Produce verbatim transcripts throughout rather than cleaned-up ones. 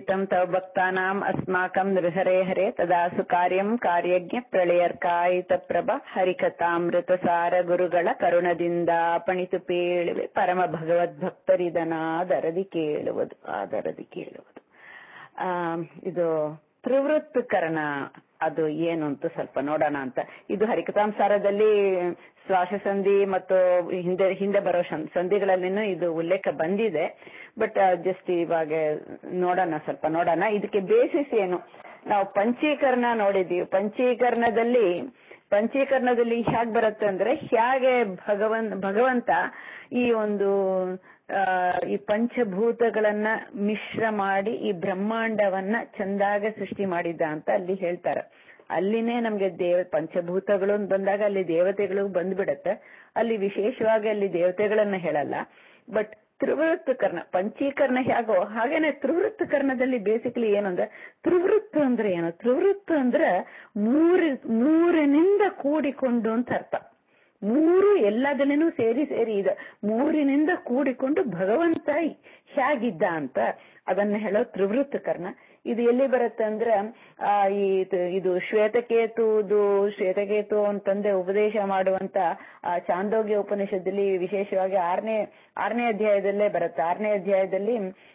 ಪ್ರೀತಂ ತವ ಭಕ್ತಾನಾಂ ಅಸ್ಮಾಕಂ ನೃಹರೇ ಹರೇ ತದಾಸು ಕಾರ್ಯಂ ಕಾರ್ಯಜ್ಞ ಪ್ರಳಯರ್ಕಾಯಿತ ಪ್ರಭ ಹರಿಕಥಾಮೃತ ಸಾರ ಗುರುಗಳ ಕರುಣದಿಂದ ಪಣಿತು ಪೇಳುವೆ ಪರಮ ಭಗವದ್ ಭಕ್ತರಿದನಾದರದಿ ಕೇಳುವುದು ಆದರದಿ ಕೇಳುವುದು. ಆ ಇದು ತ್ರಿವೃತ್ತಕರಣ ಅದು ಏನು ಅಂತ ಸ್ವಲ್ಪ ನೋಡೋಣ ಅಂತ. ಇದು ಹರಿಕಥಾಂಸಾರದಲ್ಲಿ ಶ್ವಾಸ ಸಂಧಿ ಮತ್ತು ಹಿಂದೆ ಹಿಂದೆ ಬರೋ ಸಂಧಿಗಳಲ್ಲಿನೂ ಇದು ಉಲ್ಲೇಖ ಬಂದಿದೆ. ಬಟ್ ಜಸ್ಟ್ ಇವಾಗ ನೋಡೋಣ ಸ್ವಲ್ಪ ನೋಡೋಣ ಇದಕ್ಕೆ ಬೇಸಿಸ್ ಏನು. ನಾವು ಪಂಚೀಕರಣ ನೋಡಿದೀವಿ. ಪಂಚೀಕರಣದಲ್ಲಿ ಪಂಚೀಕರಣದಲ್ಲಿ ಹೇಗೆ ಬರುತ್ತೆ ಅಂದ್ರೆ ಹೇಗೆ ಭಗವನ್ ಭಗವಂತ ಈ ಒಂದು ಆ ಈ ಪಂಚಭೂತಗಳನ್ನ ಮಿಶ್ರ ಮಾಡಿ ಈ ಬ್ರಹ್ಮಾಂಡವನ್ನ ಚಂದಾಗ ಸೃಷ್ಟಿ ಮಾಡಿದ್ದ ಅಂತ ಅಲ್ಲಿ ಹೇಳ್ತಾರೆ. ಅಲ್ಲಿನೇ ನಮ್ಗೆ ದೇವ ಪಂಚಭೂತಗಳು ಬಂದಾಗ ಅಲ್ಲಿ ದೇವತೆಗಳು ಬಂದ್ಬಿಡತ್ತೆ. ಅಲ್ಲಿ ವಿಶೇಷವಾಗಿ ಅಲ್ಲಿ ದೇವತೆಗಳನ್ನ ಹೇಳಲ್ಲ. ಬಟ್ ತ್ರಿವೃತ್ತಕರ್ಣ ಪಂಚೀಕರಣ ಹೇಗೋ ಹಾಗೇನೆ ತ್ರಿವೃತ್ತಕರ್ಣದಲ್ಲಿ ಬೇಸಿಕಲಿ ಏನು ಅಂದ್ರೆ ತ್ರಿವೃತ್ತ ಅಂದ್ರೆ ಏನು, ತ್ರಿವೃತ್ತ ಅಂದ್ರೆ ಮೂರು ಮೂರಿನಿಂದ ಕೂಡಿಕೊಂಡು ಅಂತ ಅರ್ಥ. ಮೂರು ಎಲ್ಲದನ್ನೇನು ಸೇರಿ ಸೇರಿ ಇದೆ. ಮೂರಿನಿಂದ ಕೂಡಿಕೊಂಡು ಭಗವಂತ ಹೇಗಿದ್ದ ಅಂತ ಅದನ್ನ ಹೇಳೋ ತ್ರಿವೃತ್ತಕರ್ಣ. ಇದು ಎಲ್ಲಿ ಬರುತ್ತೆ ಅಂದ್ರೆ ಆ ಈ ಇದು ಶ್ವೇತಕೇತುದು ಶ್ವೇತಕೇತು ಅಂತಂದೆ ಉಪದೇಶ ಮಾಡುವಂತ ಆ ಚಾಂದೋಗ್ಯ ಉಪನಿಷತ್ತಲ್ಲಿ ವಿಶೇಷವಾಗಿ ಆರನೇ ಆರನೇ ಅಧ್ಯಾಯದಲ್ಲೇ ಬರುತ್ತೆ. ಆರನೇ ಅಧ್ಯಾಯದಲ್ಲಿ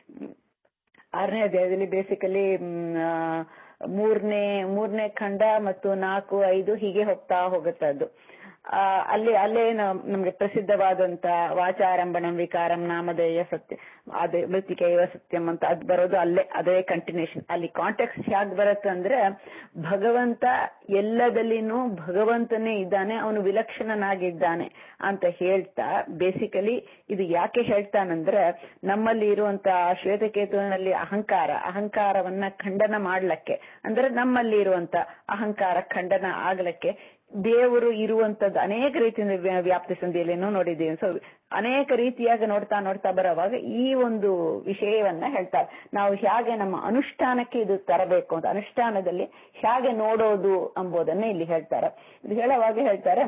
ಆರನೇ ಅಧ್ಯಾಯದಲ್ಲಿ ಬೇಸಿಕಲಿ ಮೂರನೇ ಮೂರನೇ ಖಂಡ ಮತ್ತು ನಾಲ್ಕು ಐದು ಹೀಗೆ ಹೋಗ್ತಾ ಹೋಗುತ್ತೆ. ಅದು ಆ ಅಲ್ಲಿ ಅಲ್ಲೇ ನಮ್ಗೆ ಪ್ರಸಿದ್ಧವಾದಂತ ವಾಚಾರಂಭಣಂ ವಿಕಾರಂ ನಾಮಧೇಯ ಸತ್ಯ ಅದೇ ಮೃತಿಕೈವ ಸತ್ಯಂ ಅಂತ ಅದ್ ಬರೋದು ಅಲ್ಲೇ ಅದೇ ಕಂಟಿನ್ಯೂಷನ್. ಅಲ್ಲಿ ಕಾಂಟೆಕ್ಸ್ಟ್ ಹೇಗೆ ಬರುತ್ತೆ ಅಂದ್ರೆ ಭಗವಂತ ಎಲ್ಲದಲ್ಲಿನೂ ಭಗವಂತನೇ ಇದ್ದಾನೆ, ಅವನು ವಿಲಕ್ಷಣನಾಗಿದ್ದಾನೆ ಅಂತ ಹೇಳ್ತಾ ಬೇಸಿಕಲಿ ಇದು ಯಾಕೆ ಹೇಳ್ತಾನಂದ್ರೆ ನಮ್ಮಲ್ಲಿ ಇರುವಂತ ಶ್ವೇತಕೇತುವಿನಲ್ಲಿ ಅಹಂಕಾರ ಅಹಂಕಾರವನ್ನ ಖಂಡನ ಮಾಡ್ಲಕ್ಕೆ ಅಂದ್ರೆ ನಮ್ಮಲ್ಲಿ ಇರುವಂತ ಅಹಂಕಾರ ಖಂಡನ ಆಗ್ಲಕ್ಕೆ ದೇವರು ಇರುವಂತದ್ದು ಅನೇಕ ರೀತಿಯಿಂದ ವ್ಯಾಪ್ತಿ ಸಂಧಿಯಲ್ಲೇನೋ ನೋಡಿದ್ದೀವಿ. ಸೊ ಅನೇಕ ರೀತಿಯಾಗಿ ನೋಡ್ತಾ ನೋಡ್ತಾ ಬರೋವಾಗ ಈ ಒಂದು ವಿಷಯವನ್ನ ಹೇಳ್ತಾರೆ. ನಾವು ಹೇಗೆ ನಮ್ಮ ಅನುಷ್ಠಾನಕ್ಕೆ ಇದು ತರಬೇಕು ಅಂತ, ಅನುಷ್ಠಾನದಲ್ಲಿ ಹೇಗೆ ನೋಡೋದು ಎಂಬುದನ್ನ ಇಲ್ಲಿ ಹೇಳ್ತಾರೆ. ಇದು ಹೇಳುವಾಗ ಹೇಳ್ತಾರೆ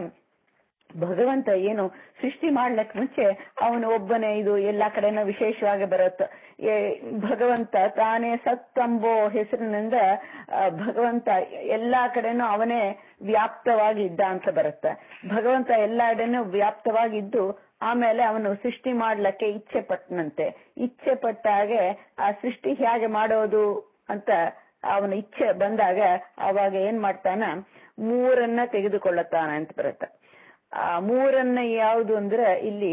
ಭಗವಂತ ಏನು ಸೃಷ್ಟಿ ಮಾಡ್ಲಕ್ ಮುಂಚೆ ಅವನು ಒಬ್ಬನೇ. ಇದು ಎಲ್ಲಾ ಕಡೆನೂ ವಿಶೇಷವಾಗಿ ಬರುತ್ತೆ. ಭಗವಂತ ತಾನೇ ಸತ್ತಂಬೋ ಹೆಸರಿನಿಂದ ಭಗವಂತ ಎಲ್ಲಾ ಕಡೆನೂ ಅವನೇ ವ್ಯಾಪ್ತವಾಗಿದ್ದ ಅಂತ ಬರುತ್ತೆ. ಭಗವಂತ ಎಲ್ಲಾ ಕಡೆನೂ ವ್ಯಾಪ್ತವಾಗಿದ್ದು ಆಮೇಲೆ ಅವನು ಸೃಷ್ಟಿ ಮಾಡ್ಲಕ್ಕೆ ಇಚ್ಛೆ ಪಟ್ಟನಂತೆ. ಇಚ್ಛೆ ಪಟ್ಟಾಗೆ ಆ ಸೃಷ್ಟಿ ಹೇಗೆ ಮಾಡೋದು ಅಂತ ಅವನ ಇಚ್ಛೆ ಬಂದಾಗ ಅವಾಗ ಏನ್ ಮಾಡ್ತಾನ ಮೂರನ್ನ ತೆಗೆದುಕೊಳ್ಳುತ್ತಾನ ಅಂತ ಬರುತ್ತೆ. ಆ ಮೂರನ್ನ ಯಾವುದು ಅಂದ್ರೆ ಇಲ್ಲಿ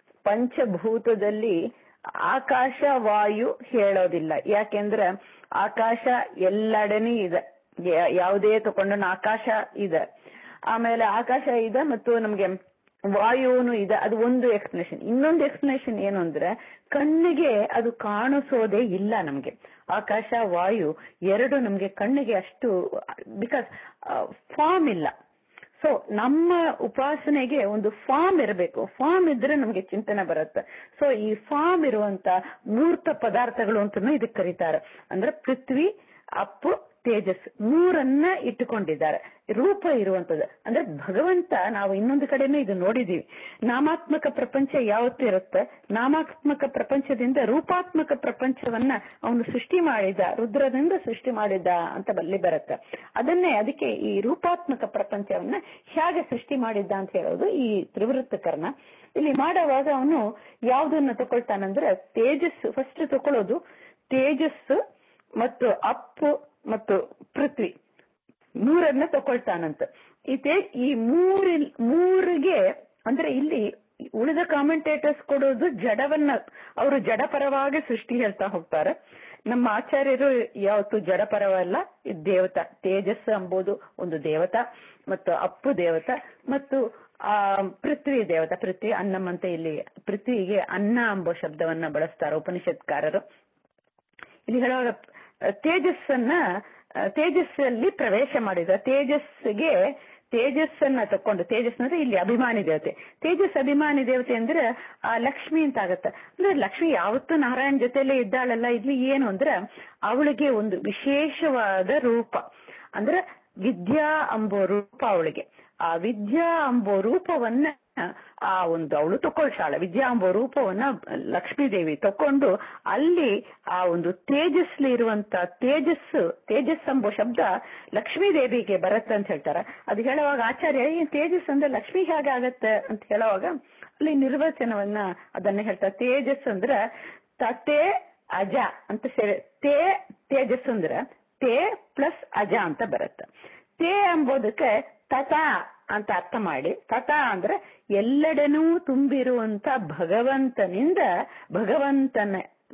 ಪಂಚಭೂತದಲ್ಲಿ ಆಕಾಶ ವಾಯು ಹೇಳೋದಿಲ್ಲ. ಯಾಕೆಂದ್ರೆ ಆಕಾಶ ಎಲ್ಲೆಡೆನೂ ಇದೆ. ಯಾವುದೇ ತಗೊಂಡು ಆಕಾಶ ಇದೆ, ಆಮೇಲೆ ಆಕಾಶ ಇದೆ ಮತ್ತು ನಮ್ಗೆ ವಾಯುನು ಇದೆ. ಅದು ಒಂದು ಎಕ್ಸ್ಪ್ಲನೇಷನ್. ಇನ್ನೊಂದು ಎಕ್ಸ್ಪ್ಲನೇಷನ್ ಏನು ಅಂದ್ರೆ ಕಣ್ಣಿಗೆ ಅದು ಕಾಣಿಸೋದೇ ಇಲ್ಲ ನಮ್ಗೆ. ಆಕಾಶ ವಾಯು ಎರಡು ನಮ್ಗೆ ಕಣ್ಣಿಗೆ ಅಷ್ಟು ಬಿಕಾಸ್ ಫಾರ್ಮ್ ಇಲ್ಲ. ಸೊ ನಮ್ಮ ಉಪಾಸನೆಗೆ ಒಂದು ಫಾರ್ಮ್ ಇರಬೇಕು. ಫಾರ್ಮ್ ಇದ್ರೆ ನಮ್ಗೆ ಚಿಂತನೆ ಬರುತ್ತೆ. ಸೊ ಈ ಫಾರ್ಮ್ ಇರುವಂತ ಮೂರ್ತ ಪದಾರ್ಥಗಳು ಅಂತಾನು ಇದಕ್ಕೆ ಕರೀತಾರೆ. ಅಂದ್ರೆ ಪೃಥ್ವಿ, ಅಪ್ಪು, ತೇಜಸ್ ಮೂರನ್ನ ಇಟ್ಟುಕೊಂಡಿದ್ದಾರೆ. ರೂಪ ಇರುವಂತದ್ದು ಅಂದ್ರೆ ಭಗವಂತ. ನಾವು ಇನ್ನೊಂದು ಕಡೆನೂ ಇದು ನೋಡಿದೀವಿ. ನಾಮಾತ್ಮಕ ಪ್ರಪಂಚ ಯಾವತ್ತೂ ಇರುತ್ತೆ. ನಾಮಾತ್ಮಕ ಪ್ರಪಂಚದಿಂದ ರೂಪಾತ್ಮಕ ಪ್ರಪಂಚವನ್ನ ಅವನು ಸೃಷ್ಟಿ ಮಾಡಿದ, ರುದ್ರದಿಂದ ಸೃಷ್ಟಿ ಮಾಡಿದ ಅಂತ ಬಲ್ಲಿ ಬರುತ್ತೆ. ಅದನ್ನೇ ಅದಕ್ಕೆ ಈ ರೂಪಾತ್ಮಕ ಪ್ರಪಂಚವನ್ನ ಹೇಗೆ ಸೃಷ್ಟಿ ಮಾಡಿದ್ದ ಅಂತ ಹೇಳೋದು ಈ ತ್ರಿವೃತ್ತಕರ್ಣ. ಇಲ್ಲಿ ಮಾಡುವಾಗ ಅವನು ಯಾವುದನ್ನ ತಗೊಳ್ತಾನಂದ್ರೆ ತೇಜಸ್ ಫಸ್ಟ್ ತಗೊಳ್ಳೋದು. ತೇಜಸ್ಸು ಮತ್ತು ಅಪ್ಪು ಮತ್ತು ಪೃಥ್ವಿ ಮೂರನ್ನ ತಕೊಳ್ತಾನಂತ. ಈ ತೇಜ್ ಈ ಮೂರಿ ಮೂರಿಗೆ ಅಂದ್ರೆ ಇಲ್ಲಿ ಉಳಿದ ಕಾಮೆಂಟೇಟರ್ಸ್ ಕೊಡೋದು ಜಡವನ್ನ ಅವರು ಜಡಪರವಾಗಿ ಸೃಷ್ಟಿ ಹೇಳ್ತಾ ಹೋಗ್ತಾರೆ. ನಮ್ಮ ಆಚಾರ್ಯರು ಯಾವತ್ತು ಜಡಪರವಲ್ಲ. ದೇವತಾ ತೇಜಸ್ ಎಂಬುದು ಒಂದು ದೇವತಾ ಮತ್ತು ಅಪ್ಪು ದೇವತಾ ಮತ್ತು ಆ ಪೃಥ್ವಿ ದೇವತಾ. ಪೃಥ್ವಿ ಅನ್ನಂ ಅಂತ ಇಲ್ಲಿ ಪೃಥ್ವಿಗೆ ಅನ್ನ ಎಂಬ ಶಬ್ದವನ್ನ ಬಳಸ್ತಾರೆ ಉಪನಿಷತ್ಕಾರರು. ಇಲ್ಲಿ ಹೇಳುವಾಗ ತೇಜಸ್ಸನ್ನ ತೇಜಸ್ಸಲ್ಲಿ ಪ್ರವೇಶ ಮಾಡಿದ. ತೇಜಸ್ಸಿಗೆ ತೇಜಸ್ಸನ್ನ ತಕೊಂಡು ತೇಜಸ್ ಅಂದ್ರೆ ಇಲ್ಲಿ ಅಭಿಮಾನಿ ದೇವತೆ. ತೇಜಸ್ ಅಭಿಮಾನಿ ದೇವತೆ ಅಂದ್ರೆ ಆ ಲಕ್ಷ್ಮಿ ಅಂತ ಆಗತ್ತೆ. ಅಂದ್ರೆ ಲಕ್ಷ್ಮಿ ಯಾವತ್ತೂ ನಾರಾಯಣ ಜೊತೆಯಲ್ಲೇ ಇದ್ದಾಳಲ್ಲ. ಇಲ್ಲಿ ಏನು ಅಂದ್ರೆ ಅವಳಿಗೆ ಒಂದು ವಿಶೇಷವಾದ ರೂಪ ಅಂದ್ರೆ ವಿದ್ಯಾ ಎಂಬ ರೂಪ ಅವಳಿಗೆ. ಆ ವಿದ್ಯಾ ಎಂಬೋ ರೂಪವನ್ನ ಆ ಒಂದು ಅವಳು ತಕೊಳ್ತಾಳೆ. ವಿದ್ಯಾ ಎಂಬ ರೂಪವನ್ನ ಲಕ್ಷ್ಮೀದೇವಿ ತಕೊಂಡು ಅಲ್ಲಿ ಆ ಒಂದು ತೇಜಸ್ಲಿ ಇರುವಂತ ತೇಜಸ್ಸು ತೇಜಸ್ ಎಂಬ ಶಬ್ದ ಲಕ್ಷ್ಮೀದೇವಿಗೆ ಬರುತ್ತೆ ಅಂತ ಹೇಳ್ತಾರೆ. ಅದು ಹೇಳುವಾಗ ಆಚಾರ್ಯ ಈ ತೇಜಸ್ ಅಂದ್ರೆ ಲಕ್ಷ್ಮಿ ಹೇಗೆ ಆಗತ್ತೆ ಅಂತ ಹೇಳುವಾಗ ಅಲ್ಲಿ ನಿರ್ವಚನವನ್ನ ಅದನ್ನ ಹೇಳ್ತಾರೆ. ತೇಜಸ್ ಅಂದ್ರ ತತೆ ಅಜ ಅಂತ ಸೇರಿ ತೇ ತೇಜಸ್ ಅಂದ್ರ ತೇ ಪ್ಲಸ್ ಅಜ ಅಂತ ಬರುತ್ತೆ. ತೇ ಎಂಬುದಕ್ಕೆ ತತ ಅಂತ ಅರ್ಥ ಮಾಡಿ, ತತ ಅಂದ್ರೆ ಎಲ್ಲೆಡೆನೂ ತುಂಬಿರುವಂತ ಭಗವಂತನಿಂದ ಭಗವಂತನ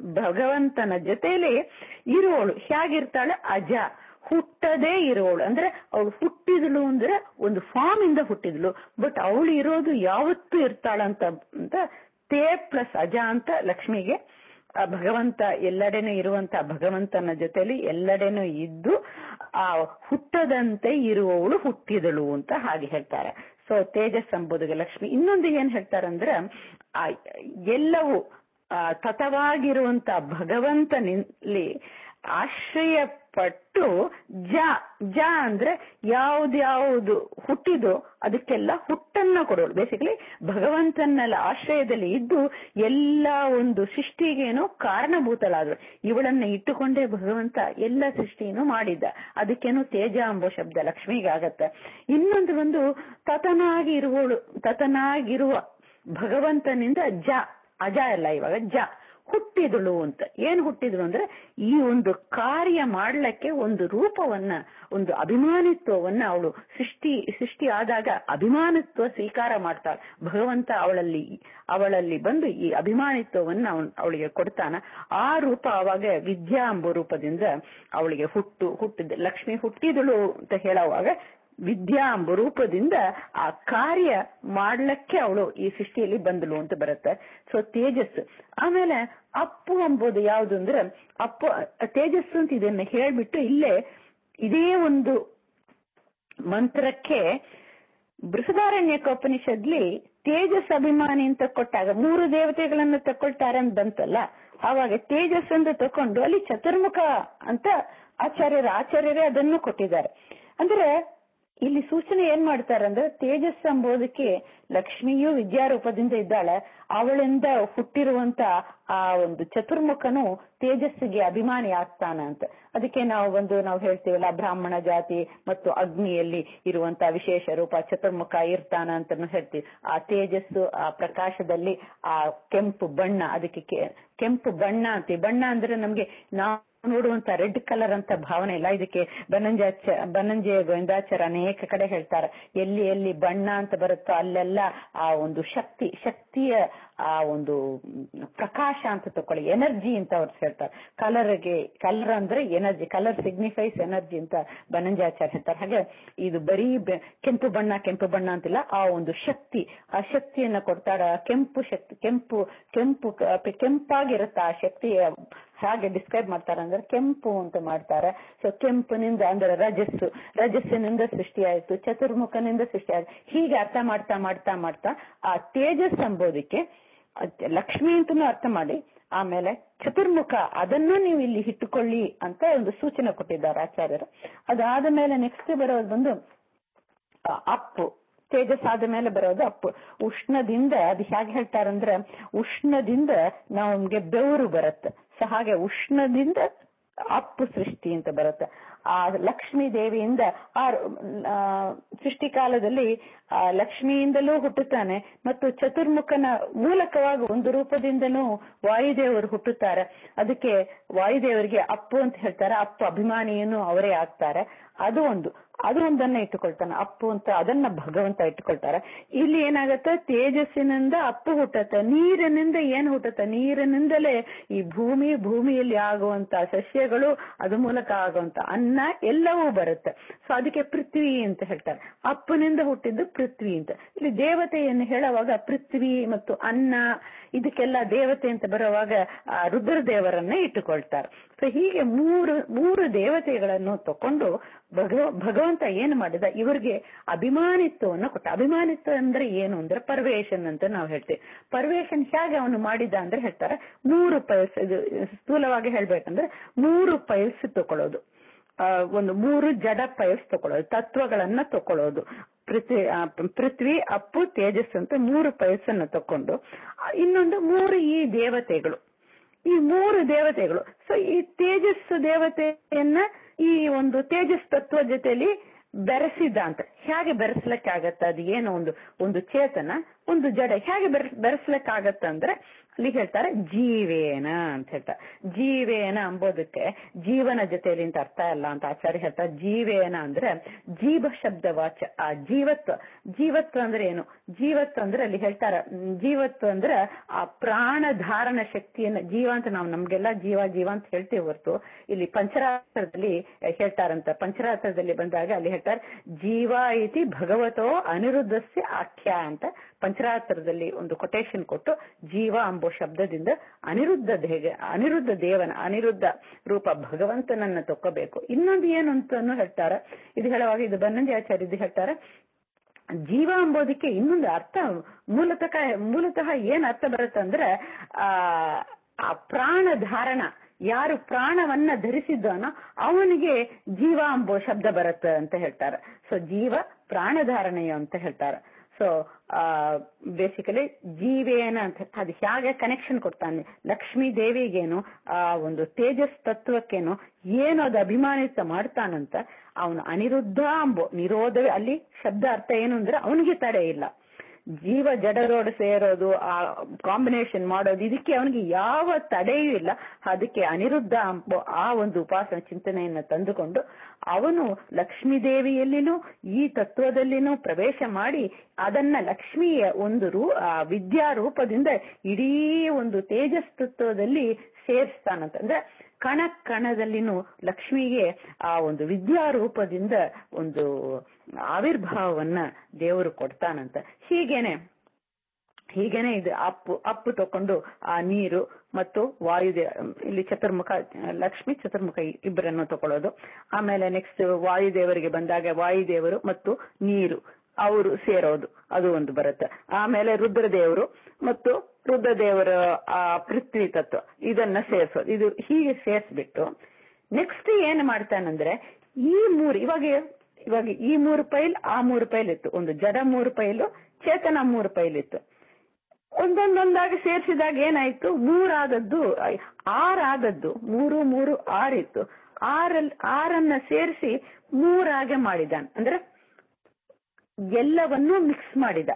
ಭಗವಂತನ ಜೊತೆಯಲ್ಲಿ ಇರುವವಳು ಹೇಗಿರ್ತಾಳೆ? ಅಜ, ಹುಟ್ಟದೇ ಇರೋಳು. ಅಂದ್ರೆ ಅವಳು ಹುಟ್ಟಿದಳು ಅಂದ್ರೆ ಒಂದು ಫಾರ್ಮ್ ಇಂದ ಹುಟ್ಟಿದ್ಲು, ಬಟ್ ಅವಳು ಇರೋದು ಯಾವತ್ತೂ ಇರ್ತಾಳಂತ ಅಂತ ತೇ ಪ್ಲಸ್ ಅಜ ಅಂತ ಲಕ್ಷ್ಮಿಗೆ ಆ ಭಗವಂತ ಎಲ್ಲೆಡೆನೂ ಇರುವಂತ ಭಗವಂತನ ಜೊತೆಲಿ ಎಲ್ಲೆಡೆನೂ ಇದ್ದು ಆ ಹುಟ್ಟದಂತೆ ಇರುವವಳು ಹುಟ್ಟಿದಳು ಅಂತ ಹಾಗೆ ಹೇಳ್ತಾರೆ. ಸೊ ತೇಜಸ್ ಎಂಬುದಿಗೆ ಲಕ್ಷ್ಮಿ. ಇನ್ನೊಂದು ಏನ್ ಹೇಳ್ತಾರಂದ್ರೆ ಆ ಎಲ್ಲವೂ ಆ ತತವಾಗಿರುವಂತ ಭಗವಂತನಲ್ಲಿ ಆಶ್ರಯ ಪಟ್ಟು ಜ ಜ ಅಂದ್ರೆ ಯಾವ್ದ್ಯಾವುದು ಹುಟ್ಟಿದೋ ಅದಕ್ಕೆಲ್ಲ ಹುಟ್ಟನ್ನ ಕೊಡೋಳು. ಬೇಸಿಕಲಿ ಭಗವಂತನೆಲ್ಲ ಆಶ್ರಯದಲ್ಲಿ ಇದ್ದು ಎಲ್ಲ ಒಂದು ಸೃಷ್ಟಿಗೇನೋ ಕಾರಣಭೂತಳಾದ್ರು. ಇವಳನ್ನ ಇಟ್ಟುಕೊಂಡೇ ಭಗವಂತ ಎಲ್ಲ ಸೃಷ್ಟಿಯನ್ನು ಮಾಡಿದ್ದ. ಅದಕ್ಕೇನು ತೇಜ ಎಂಬ ಶಬ್ದ ಲಕ್ಷ್ಮಿಗೆ ಆಗತ್ತೆ. ಇನ್ನೊಂದು ಒಂದು ತತನಾಗಿ ಇರುವವಳು, ತತನಾಗಿರುವ ಭಗವಂತನಿಂದ ಜ, ಅಜ ಅಲ್ಲ ಇವಾಗ ಜ, ಹುಟ್ಟಿದಳು ಅಂತ. ಏನ್ ಹುಟ್ಟಿದಳು ಅಂದ್ರೆ ಈ ಒಂದು ಕಾರ್ಯ ಮಾಡ್ಲಿಕ್ಕೆ ಒಂದು ರೂಪವನ್ನ, ಒಂದು ಅಭಿಮಾನಿತ್ವವನ್ನ ಅವಳು ಸೃಷ್ಟಿ ಸೃಷ್ಟಿ ಆದಾಗ ಅಭಿಮಾನಿತ್ವ ಸ್ವೀಕಾರ ಮಾಡ್ತಾಳೆ. ಭಗವಂತ ಅವಳಲ್ಲಿ ಅವಳಲ್ಲಿ ಬಂದು ಈ ಅಭಿಮಾನಿತ್ವವನ್ನ ಅವಳಿಗೆ ಕೊಡ್ತಾನ. ಆ ರೂಪ ಅವಾಗ ವಿದ್ಯಾ ಎಂಬ ರೂಪದಿಂದ ಅವಳಿಗೆ ಹುಟ್ಟು ಹುಟ್ಟಿದ ಲಕ್ಷ್ಮಿ ಹುಟ್ಟಿದಳು ಅಂತ ಹೇಳುವಾಗ ವಿದ್ಯಾ ಎಂಬ ರೂಪದಿಂದ ಆ ಕಾರ್ಯ ಮಾಡ್ಲಿಕ್ಕೆ ಅವಳು ಈ ಸೃಷ್ಟಿಯಲ್ಲಿ ಬಂದಳು ಅಂತ ಬರುತ್ತೆ. ಸೊ ತೇಜಸ್. ಆಮೇಲೆ ಅಪ್ಪು ಎಂಬುದು ಯಾವುದು ಅಂದ್ರೆ ಅಪ್ಪು ತೇಜಸ್ಸು ಅಂತ ಇದನ್ನ ಹೇಳ್ಬಿಟ್ಟು ಇಲ್ಲೇ ಇದೇ ಒಂದು ಮಂತ್ರಕ್ಕೆ ಬೃಹದಾರಣ್ಯಕೋಪನಿಷದ್ಲಿ ತೇಜಸ್ ಅಭಿಮಾನಿ ಅಂತ ಕೊಟ್ಟಾಗ ಮೂರು ದೇವತೆಗಳನ್ನು ತಕೊಳ್ತಾರೆ ಅಂತ ಬಂತಲ್ಲ, ಆವಾಗ ತೇಜಸ್ ಅಂತ ತಕೊಂಡು ಅಲ್ಲಿ ಚತುರ್ಮುಖ ಅಂತ ಆಚಾರ್ಯರ ಆಚಾರ್ಯರೇ ಅದನ್ನು ಕೊಟ್ಟಿದ್ದಾರೆ. ಅಂದ್ರೆ ಇಲ್ಲಿ ಸೂಚನೆ ಏನ್ ಮಾಡ್ತಾರಂದ್ರೆ ತೇಜಸ್ ಎಂಬುದಕ್ಕೆ ಲಕ್ಷ್ಮಿಯು ವಿದ್ಯಾರೂಪದಿಂದ ಇದ್ದಾಳೆ, ಅವಳಿಂದ ಹುಟ್ಟಿರುವಂತ ಆ ಒಂದು ಚತುರ್ಮುಖನು ತೇಜಸ್ಸಿಗೆ ಅಭಿಮಾನಿ ಆಗ್ತಾನ ಅಂತ. ಅದಕ್ಕೆ ನಾವು ಒಂದು ನಾವು ಹೇಳ್ತೀವಲ್ಲ ಬ್ರಾಹ್ಮಣ ಜಾತಿ ಮತ್ತು ಅಗ್ನಿಯಲ್ಲಿ ಇರುವಂತ ವಿಶೇಷ ರೂಪ ಚತುರ್ಮುಖ ಇರ್ತಾನ ಅಂತ ಹೇಳ್ತೀವಿ. ಆ ತೇಜಸ್ಸು ಆ ಪ್ರಕಾಶದಲ್ಲಿ ಆ ಕೆಂಪು ಬಣ್ಣ, ಅದಕ್ಕೆ ಕೆಂಪು ಬಣ್ಣ ಅಂತೀವಿ. ಬಣ್ಣ ಅಂದ್ರೆ ನಮ್ಗೆ ನಾವು ನೋಡುವಂತ ರೆಡ್ ಕಲರ್ ಅಂತ ಭಾವನೆ ಇಲ್ಲ. ಇದಕ್ಕೆ ಬನ್ನಂಜಾಚ ಬನ್ನಂಜಯ ಗೋವಿಂದಾಚಾರ್ಯ ಅನೇಕ ಕಡೆ ಹೇಳ್ತಾರೆ, ಎಲ್ಲಿ ಎಲ್ಲಿ ಬಣ್ಣ ಅಂತ ಬರುತ್ತೋ ಅಲ್ಲೆಲ್ಲ ಆ ಒಂದು ಶಕ್ತಿ ಶಕ್ತಿಯ ಆ ಒಂದು ಪ್ರಕಾಶ ಅಂತ ತಕೊಳ್ಳಿ, ಎನರ್ಜಿ ಅಂತ ಅವ್ರು ಹೇಳ್ತಾರೆ. ಕಲರ್ಗೆ ಕಲರ್ ಅಂದ್ರೆ ಎನರ್ಜಿ, ಕಲರ್ ಸಿಗ್ನಿಫೈಸ್ ಎನರ್ಜಿ ಅಂತ ಬನ್ನಂಜಾಚಾರ್ಯ ಹೇಳ್ತಾರೆ. ಹಾಗೆ ಇದು ಬರೀ ಕೆಂಪು ಬಣ್ಣ ಕೆಂಪು ಬಣ್ಣ ಅಂತಿಲ್ಲ, ಆ ಒಂದು ಶಕ್ತಿ, ಆ ಶಕ್ತಿಯನ್ನ ಕೊಡ್ತಾರ. ಕೆಂಪು ಶಕ್ತಿ, ಕೆಂಪು ಕೆಂಪು ಕೆಂಪಾಗಿರುತ್ತೆ ಆ ಶಕ್ತಿಯ. ಹಾಗೆ ಡಿಸ್ಕ್ರೈಬ್ ಮಾಡ್ತಾರೆ ಅಂದ್ರೆ ಕೆಂಪು ಅಂತ ಮಾಡ್ತಾರೆ. ಸೊ ಕೆಂಪಿನಿಂದ ಅಂದ್ರೆ ರಜಸ್ಸು, ರಜಸ್ಸಿನಿಂದ ಸೃಷ್ಟಿಯಾಯಿತು, ಚತುರ್ಮುಖನಿಂದ ಸೃಷ್ಟಿಯಾಯಿತು. ಹೀಗೆ ಅರ್ಥ ಮಾಡ್ತಾ ಮಾಡ್ತಾ ಮಾಡ್ತಾ ಆ ತೇಜಸ್ ಎಂಬುದಕ್ಕೆ ಲಕ್ಷ್ಮಿ ಅಂತನೂ ಅರ್ಥ ಮಾಡಿ, ಆಮೇಲೆ ಚತುರ್ಮುಖ ಅದನ್ನು ನೀವು ಇಲ್ಲಿ ಇಟ್ಟುಕೊಳ್ಳಿ ಅಂತ ಒಂದು ಸೂಚನೆ ಕೊಟ್ಟಿದ್ದಾರೆ ಆಚಾರ್ಯರು. ಅದಾದ ಮೇಲೆ ನೆಕ್ಸ್ಟ್ ಬರೋದು ಬಂದು ಅಪ್ಪು. ತೇಜಸ್ ಆದ ಮೇಲೆ ಬರೋದು ಅಪ್ಪು. ಉಷ್ಣದಿಂದ ಅದು ಹೇಗೆ ಹೇಳ್ತಾರಂದ್ರೆ ಉಷ್ಣದಿಂದ ನಮ್ಗೆ ಬೆವರು ಬರುತ್ತೆ. ಸೊ ಹಾಗೆ ಉಷ್ಣದಿಂದ ಅಪ್ಪು ಸೃಷ್ಟಿ ಅಂತ ಬರುತ್ತೆ. ಆ ಲಕ್ಷ್ಮೀ ದೇವಿಯಿಂದ ಆ ಸೃಷ್ಟಿ ಕಾಲದಲ್ಲಿ ಆ ಲಕ್ಷ್ಮಿಯಿಂದಲೂ ಹುಟ್ಟುತ್ತಾನೆ ಮತ್ತು ಚತುರ್ಮುಖನ ಮೂಲಕವಾಗಿ ಒಂದು ರೂಪದಿಂದನೂ ವಾಯುದೇವರು ಹುಟ್ಟುತ್ತಾರೆ. ಅದಕ್ಕೆ ವಾಯುದೇವರಿಗೆ ಅಪ್ಪು ಅಂತ ಹೇಳ್ತಾರೆ. ಅಪ್ಪು ಅಭಿಮಾನಿಯನ್ನು ಅವರೇ ಆಗ್ತಾರೆ. ಅದು ಒಂದು ಅದು ಒಂದನ್ನ ಇಟ್ಟುಕೊಳ್ತಾನೆ ಅಪ್ಪು ಅಂತ, ಅದನ್ನ ಭಗವಂತ ಇಟ್ಟುಕೊಳ್ತಾರೆ. ಇಲ್ಲಿ ಏನಾಗತ್ತೆ, ತೇಜಸ್ಸಿನಿಂದ ಅಪ್ಪು ಹುಟ್ಟತ್ತೆ. ನೀರಿನಿಂದ ಏನ್ ಹುಟ್ಟತ್ತೆ, ನೀರಿನಿಂದಲೇ ಈ ಭೂಮಿ, ಭೂಮಿಯಲ್ಲಿ ಆಗುವಂತ ಸಸ್ಯಗಳು, ಅದು ಮೂಲಕ ಆಗುವಂತ ಅನ್ನ ಎಲ್ಲವೂ ಬರುತ್ತೆ. ಸೊ ಅದಕ್ಕೆ ಪೃಥ್ವಿ ಅಂತ ಹೇಳ್ತಾರೆ. ಅಪ್ಪನಿಂದ ಹುಟ್ಟಿದ್ದು ಪೃಥ್ವಿ ಅಂತ. ಇಲ್ಲಿ ದೇವತೆಯನ್ನು ಹೇಳುವಾಗ ಪೃಥ್ವಿ ಮತ್ತು ಅನ್ನ ಇದಕ್ಕೆಲ್ಲ ದೇವತೆ ಅಂತ ಬರುವಾಗ ಆ ರುದ್ರದೇವರನ್ನೇ ಇಟ್ಟುಕೊಳ್ತಾರೆ. ಸೊ ಹೀಗೆ ಮೂರು ಮೂರು ದೇವತೆಗಳನ್ನು ತಕೊಂಡು ಭಗವ ಭಗವಂತ ಏನು ಮಾಡಿದ, ಇವರಿಗೆ ಅಭಿಮಾನಿತ್ವವನ್ನು ಕೊಟ್ಟ. ಅಭಿಮಾನಿತ್ವ ಅಂದ್ರೆ ಏನು ಅಂದ್ರೆ ಪರ್ವೇಶನ್ ಅಂತ ನಾವು ಹೇಳ್ತೀವಿ. ಪರ್ವೇಶನ್ ಹೇಗೆ ಅವನು ಮಾಡಿದ ಅಂದ್ರೆ ಹೇಳ್ತಾರೆ, ಮೂರು ಪೈಲ್ಸ್, ಇದು ಸ್ಥೂಲವಾಗಿ ಹೇಳ್ಬೇಕಂದ್ರೆ ಮೂರು ಪೈಲ್ಸ್ ತಕೊಳ್ಳೋದು, ಆ ಒಂದು ಮೂರು ಜಡ ಪೈಲ್ಸ್ ತಕೊಳ್ಳೋದು, ತತ್ವಗಳನ್ನ ತಕೊಳ್ಳೋದು. ಪೃಥ್ವಿ ಪೃಥ್ವಿ ಅಪ್ಪು ತೇಜಸ್ ಅಂತ ಮೂರು ಪೈಲ್ಸ್ ಅನ್ನು ತಕೊಂಡು ಇನ್ನೊಂದು ಮೂರು ಈ ದೇವತೆಗಳು, ಈ ಮೂರು ದೇವತೆಗಳು. ಸೊ ಈ ತೇಜಸ್ ದೇವತೆಯನ್ನ ಈ ಒಂದು ತೇಜಸ್ ತತ್ವ ಜೊತೆಯಲ್ಲಿ ಬೆರೆಸಿದ್ದ ಅಂತ. ಹೇಗೆ ಬೆರೆಸ್ಲಿಕ್ಕಾಗತ್ತ? ಅದು ಏನು ಒಂದು ಒಂದು ಚೇತನ ಒಂದು ಜಡ ಹೇಗೆ ಬೆರೆಸ್ ಬೆರೆಸ್ಲಿಕ್ಕಾಗತ್ತ ಅಂದ್ರೆ ಅಲ್ಲಿ ಹೇಳ್ತಾರೆ ಜೀವೇನ ಅಂತ ಹೇಳ್ತಾರೆ. ಜೀವೇನ ಅಂಬೋದಕ್ಕೆ ಜೀವನ ಜೊತೆಯಲ್ಲಿ ಅಂತ ಅರ್ಥ ಅಲ್ಲ ಅಂತ ಆಚಾರ್ಯ ಹೇಳ್ತಾರೆ. ಜೀವೇನ ಅಂದ್ರೆ ಜೀವ ಶಬ್ದ ವಾಚ. ಆ ಜೀವತ್ವ, ಜೀವತ್ವ ಅಂದ್ರೆ ಏನು? ಜೀವತ್ವ ಅಂದ್ರೆ ಅಲ್ಲಿ ಹೇಳ್ತಾರ, ಜೀವತ್ವ ಅಂದ್ರೆ ಆ ಪ್ರಾಣ ಧಾರಣ ಶಕ್ತಿಯನ್ನ, ಜೀವ ಅಂತ ನಾವು ನಮ್ಗೆಲ್ಲ ಜೀವ ಜೀವ ಅಂತ ಹೇಳ್ತೀವಿ ಹೊರತು ಇಲ್ಲಿ ಪಂಚರಾತ್ರದಲ್ಲಿ ಹೇಳ್ತಾರಂತ. ಪಂಚರಾತ್ರದಲ್ಲಿ ಬಂದಾಗ ಅಲ್ಲಿ ಹೇಳ್ತಾರೆ ಜೀವ ಇತಿ ಭಗವತೋ ಅನಿರುದ್ಧಸ್ಯ ಆಖ್ಯ ಅಂತ ಪಂಚರಾತ್ರದಲ್ಲಿ ಒಂದು ಕೊಟೇಶನ್ ಕೊಟ್ಟು ಜೀವ ಎಂಬ ಶಬ್ದದಿಂದ ಅನಿರುದ್ಧ ದೇಹ ಅನಿರುದ್ಧ ದೇವನ ಅನಿರುದ್ಧ ರೂಪ ಭಗವಂತನನ್ನ ತಕ್ಕೋಬೇಕು. ಇನ್ನೊಂದು ಏನು ಅಂತಾನು ಹೇಳ್ತಾರೆ, ಇದು ಹೇಳುವಾಗ ಇದು ಬನ್ನಂಜಿ ಆಚಾರ್ಯ ಇದು ಹೇಳ್ತಾರೆ, ಜೀವ ಎಂಬುದಕ್ಕೆ ಇನ್ನೊಂದು ಅರ್ಥ ಮೂಲತಃ ಮೂಲತಃ ಏನ್ ಅರ್ಥ ಬರುತ್ತಂದ್ರೆ ಆ ಆ ಪ್ರಾಣ ಧಾರಣ, ಯಾರು ಪ್ರಾಣವನ್ನ ಧರಿಸಿದ್ದಾನೋ ಅವನಿಗೆ ಜೀವ ಎಂಬ ಶಬ್ದ ಬರುತ್ತೆ ಅಂತ ಹೇಳ್ತಾರೆ. ಸೊ ಜೀವ ಪ್ರಾಣಧಾರಣೆಯ ಅಂತ ಹೇಳ್ತಾರೆ. ಸೊ ಆ ಬೇಸಿಕಲಿ ಜೀವೇನ ಅಂತ ಅದು ಹೇಗೆ ಕನೆಕ್ಷನ್ ಕೊಡ್ತಾನೆ ಲಕ್ಷ್ಮೀ ದೇವಿಗೇನು ಆ ಒಂದು ತೇಜಸ್ ತತ್ವಕ್ಕೇನು ಏನು ಅದು ಅಭಿಮಾನಿತ ಮಾಡ್ತಾನಂತ. ಅವನು ಅನಿರುದ್ಧ ಅಂಬೋ ನಿರೋಧವೇ ಅಲ್ಲಿ ಶಬ್ದ ಅರ್ಥ ಏನು ಅಂದ್ರೆ ಅವನಿಗೆ ತಡೆ ಇಲ್ಲ. ಜೀವ ಜಡರೋடு ಸೇರೋದು, ಆ ಕಾಂಬಿನೇಷನ್ ಮಾಡೋದು, ಇದಕ್ಕೆ ಅವನಿಗೆ ಯಾವ ತಡೆಯೂ ಇಲ್ಲ. ಅದಕ್ಕೆ ಅನಿರುದ್ಧ ಅಂಬೋ ಆ ಒಂದು ಉಪಾಸನ ಚಿಂತನೆಯನ್ನ ತಂದುಕೊಂಡು ಅವನು ಲಕ್ಷ್ಮೀ ದೇವಿಯಲ್ಲಿನೂ ಈ ತತ್ವದಲ್ಲಿನೂ ಪ್ರವೇಶ ಮಾಡಿ ಅದನ್ನ ಲಕ್ಷ್ಮಿಯ ಒಂದು ರೂ ವಿದ್ಯಾ ರೂಪದಿಂದ ಇಡೀ ಒಂದು ತೇಜಸ್ ತತ್ವದಲ್ಲಿ ಸೇರಿಸ್ತಾನಂತ. ಅಂದ್ರೆ ಕಣ ಕಣದಲ್ಲಿನೂ ಲಕ್ಷ್ಮಿಗೆ ಆ ಒಂದು ವಿದ್ಯಾ ರೂಪದಿಂದ ಒಂದು ಆವಿರ್ಭಾವವನ್ನ ದೇವರು ಕೊಡ್ತಾನಂತ. ಹೀಗೇನೆ ಹೀಗೇನೆ ಇದು ಅಪ್ಪು ಅಪ್ಪು ತಕೊಂಡು ಆ ನೀರು ಮತ್ತು ವಾಯುದೇ ಇಲ್ಲಿ ಚತುರ್ಮುಖ ಲಕ್ಷ್ಮಿ ಚತುರ್ಮುಖ ಇಬ್ಬರನ್ನು ತಗೊಳ್ಳೋದು. ಆಮೇಲೆ ನೆಕ್ಸ್ಟ್ ವಾಯುದೇವರಿಗೆ ಬಂದಾಗ ವಾಯುದೇವರು ಮತ್ತು ನೀರು ಅವರು ಸೇರೋದು, ಅದು ಒಂದು ಬರುತ್ತೆ. ಆಮೇಲೆ ರುದ್ರದೇವರು ಮತ್ತು ರುದ್ರದೇವರ ಆ ಪೃಥ್ವಿ ತತ್ವ ಇದನ್ನ ಸೇರ್ಸೋದು. ಇದು ಹೀಗೆ ಸೇರ್ಸ್ಬಿಟ್ಟು ನೆಕ್ಸ್ಟ್ ಏನ್ ಮಾಡ್ತಾನಂದ್ರೆ ಈ ಮೂರು ಇವಾಗ ಇವಾಗ ಈ ಮೂರು ಪೈಲ್ ಆ ಮೂರು ಪೈಲ್ ಇತ್ತು, ಒಂದು ಜಡ ಮೂರು ಪೈಲು ಚೇತನ ಮೂರು ಪೈಲ್ ಇತ್ತು. ಒಂದೊಂದೊಂದಾಗಿ ಸೇರಿಸಿದಾಗ ಏನಾಯ್ತು, ಮೂರಾದದ್ದು ಆರಾದದ್ದು, ಮೂರು ಮೂರು ಆರಿತ್ತು. ಆರಲ್ಲಿ ಆರನ್ನ ಸೇರಿಸಿ ಮೂರಾಗೆ ಮಾಡಿದಾನ. ಅಂದ್ರೆ ಎಲ್ಲವನ್ನೂ ಮಿಕ್ಸ್ ಮಾಡಿದ,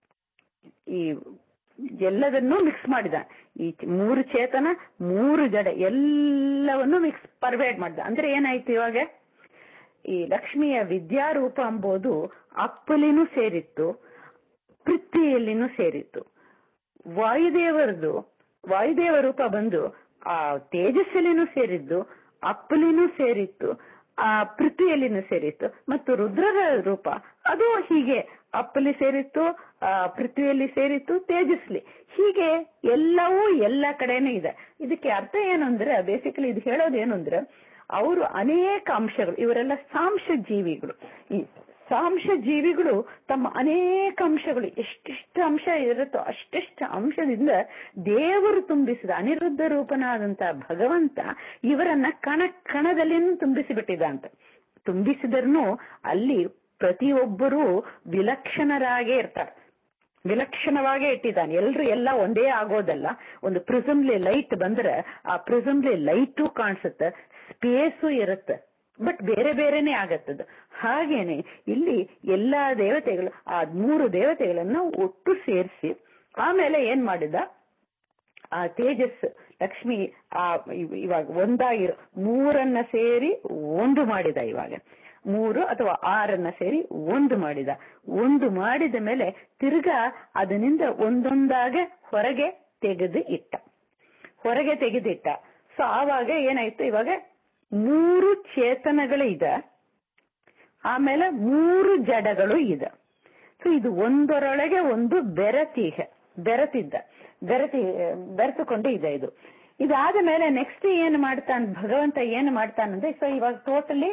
ಈ ಎಲ್ಲದನ್ನೂ ಮಿಕ್ಸ್ ಮಾಡಿದ. ಈ ಮೂರು ಚೇತನ ಮೂರು ಜಡ ಎಲ್ಲವನ್ನೂ ಮಿಕ್ಸ್ ಪರ್ವೇಡ್ ಮಾಡಿದ. ಅಂದ್ರೆ ಏನಾಯ್ತು, ಇವಾಗ ಈ ಲಕ್ಷ್ಮಿಯ ವಿದ್ಯಾರೂಪ ಎಂಬುದು ಅಪ್ಪಲಿನೂ ಸೇರಿತ್ತು, ಪೃಥ್ವಿಯಲ್ಲಿನೂ ಸೇರಿತ್ತು. ವಾಯುದೇವರದು ವಾಯುದೇವ ರೂಪ ಬಂದು ಆ ತೇಜಸ್ಸಲ್ಲಿನೂ ಸೇರಿದ್ದು, ಅಪ್ಪಲಿನೂ ಸೇರಿತ್ತು, ಆ ಪೃಥ್ವಿಯಲ್ಲಿನೂ ಸೇರಿತ್ತು. ಮತ್ತು ರುದ್ರರ ರೂಪ ಅದು ಹೀಗೆ ಅಪ್ಪಲಿ ಸೇರಿತ್ತು, ಆ ಪೃಥ್ವಿಯಲ್ಲಿ ಸೇರಿತ್ತು, ತೇಜಸ್ಲಿ, ಹೀಗೆ ಎಲ್ಲವೂ ಎಲ್ಲ ಕಡೆನೂ ಇದೆ. ಇದಕ್ಕೆ ಅರ್ಥ ಏನು ಅಂದ್ರೆ ಬೇಸಿಕಲಿ ಇದು ಹೇಳೋದು ಏನು ಅಂದ್ರೆ ಅವರು ಅನೇಕ ಅಂಶಗಳು, ಇವರೆಲ್ಲ ಸಾಂಶ ಜೀವಿಗಳು. ಈ ಸಾಂಶ ಜೀವಿಗಳು ತಮ್ಮ ಅನೇಕ ಅಂಶಗಳು ಎಷ್ಟೆಷ್ಟು ಅಂಶ ಇರುತ್ತೋ ಅಷ್ಟೆಷ್ಟು ಅಂಶದಿಂದ ದೇವರು ತುಂಬಿಸಿದ ಅನಿರುದ್ಧ ರೂಪನಾದಂತ ಭಗವಂತ ಇವರನ್ನ ಕಣ ಕಣದಲ್ಲಿನೂ ತುಂಬಿಸಿಬಿಟ್ಟಿದ ಅಂತ. ತುಂಬಿಸಿದ್ರೂ ಅಲ್ಲಿ ಪ್ರತಿಯೊಬ್ಬರೂ ವಿಲಕ್ಷಣರಾಗೇ ಇರ್ತಾರೆ, ವಿಲಕ್ಷಣವಾಗೇ ಇಟ್ಟಿದ್ದಾನೆ. ಎಲ್ರು ಎಲ್ಲ ಒಂದೇ ಆಗೋದಲ್ಲ. ಒಂದು ಪ್ರಿಸಮ್ಲಿ ಲೈಟ್ ಬಂದ್ರೆ ಆ ಪ್ರಿಸಮ್ಲಿ ಲೈಟು ಕಾಣಿಸುತ್ತೆ, ಸ್ಪೇಸು ಇರುತ್ತೆ, ಬಟ್ ಬೇರೆ ಬೇರೆನೆ ಆಗತ್ತದು. ಹಾಗೇನೆ ಇಲ್ಲಿ ಎಲ್ಲಾ ದೇವತೆಗಳು ಆ ಮೂರು ದೇವತೆಗಳನ್ನ ಒಟ್ಟು ಸೇರಿಸಿ ಆಮೇಲೆ ಏನ್ ಮಾಡಿದ, ಆ ತೇಜಸ್ ಲಕ್ಷ್ಮಿ ಆ ಇವಾಗ ಒಂದಾಗಿರೋ ಮೂರನ್ನ ಸೇರಿ ಒಂದು ಮಾಡಿದ. ಇವಾಗ ಮೂರು ಅಥವಾ ಆರನ್ನ ಸೇರಿ ಒಂದು ಮಾಡಿದ. ಒಂದು ಮಾಡಿದ ಮೇಲೆ ತಿರ್ಗಾ ಅದರಿಂದ ಒಂದೊಂದಾಗೆ ಹೊರಗೆ ತೆಗೆದು ಇಟ್ಟ ಹೊರಗೆ ತೆಗೆದಿಟ್ಟ ಸೊ ಆವಾಗ ಏನಾಯ್ತು, ಇವಾಗ ಮೂರು ಚೇತನಗಳು ಇದೆ, ಆಮೇಲೆ ಮೂರು ಜಡಗಳು ಇದೆ. ಸೊ ಇದು ಒಂದರೊಳಗೆ ಒಂದು ಬೆರತೀಗ ಬೆರತಿದ್ದ ಬೆರತಿ ಬೆರೆತುಕೊಂಡು ಇದೆ. ಇದು ಇದಾದ ಮೇಲೆ ನೆಕ್ಸ್ಟ್ ಏನ್ ಮಾಡ್ತಾನೆ ಭಗವಂತ, ಏನ್ ಮಾಡ್ತಾನಂದ್ರೆ ಸೊ ಇವಾಗ ಟೋಟಲಿ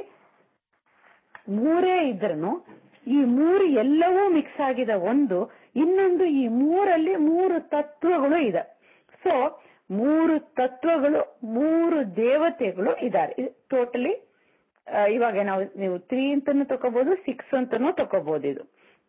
ಮೂರೇ ಇದ್ರೂ ಈ ಮೂರು ಎಲ್ಲವೂ ಮಿಕ್ಸ್ ಆಗಿದೆ ಒಂದು. ಇನ್ನೊಂದು ಈ ಮೂರಲ್ಲಿ ಮೂರು ತತ್ವಗಳು ಇದೆ. ಸೊ ಮೂರು ತತ್ವಗಳು ಮೂರು ದೇವತೆಗಳು ಇದ್ದಾರೆ. ಟೋಟಲಿ ಇವಾಗ ನಾವು ನೀವು ತ್ರೀ ಅಂತಾನು ತಕೋಬಹುದು, ಸಿಕ್ಸ್ ಅಂತಾನು ತಕೋಬಹುದು. ಇದು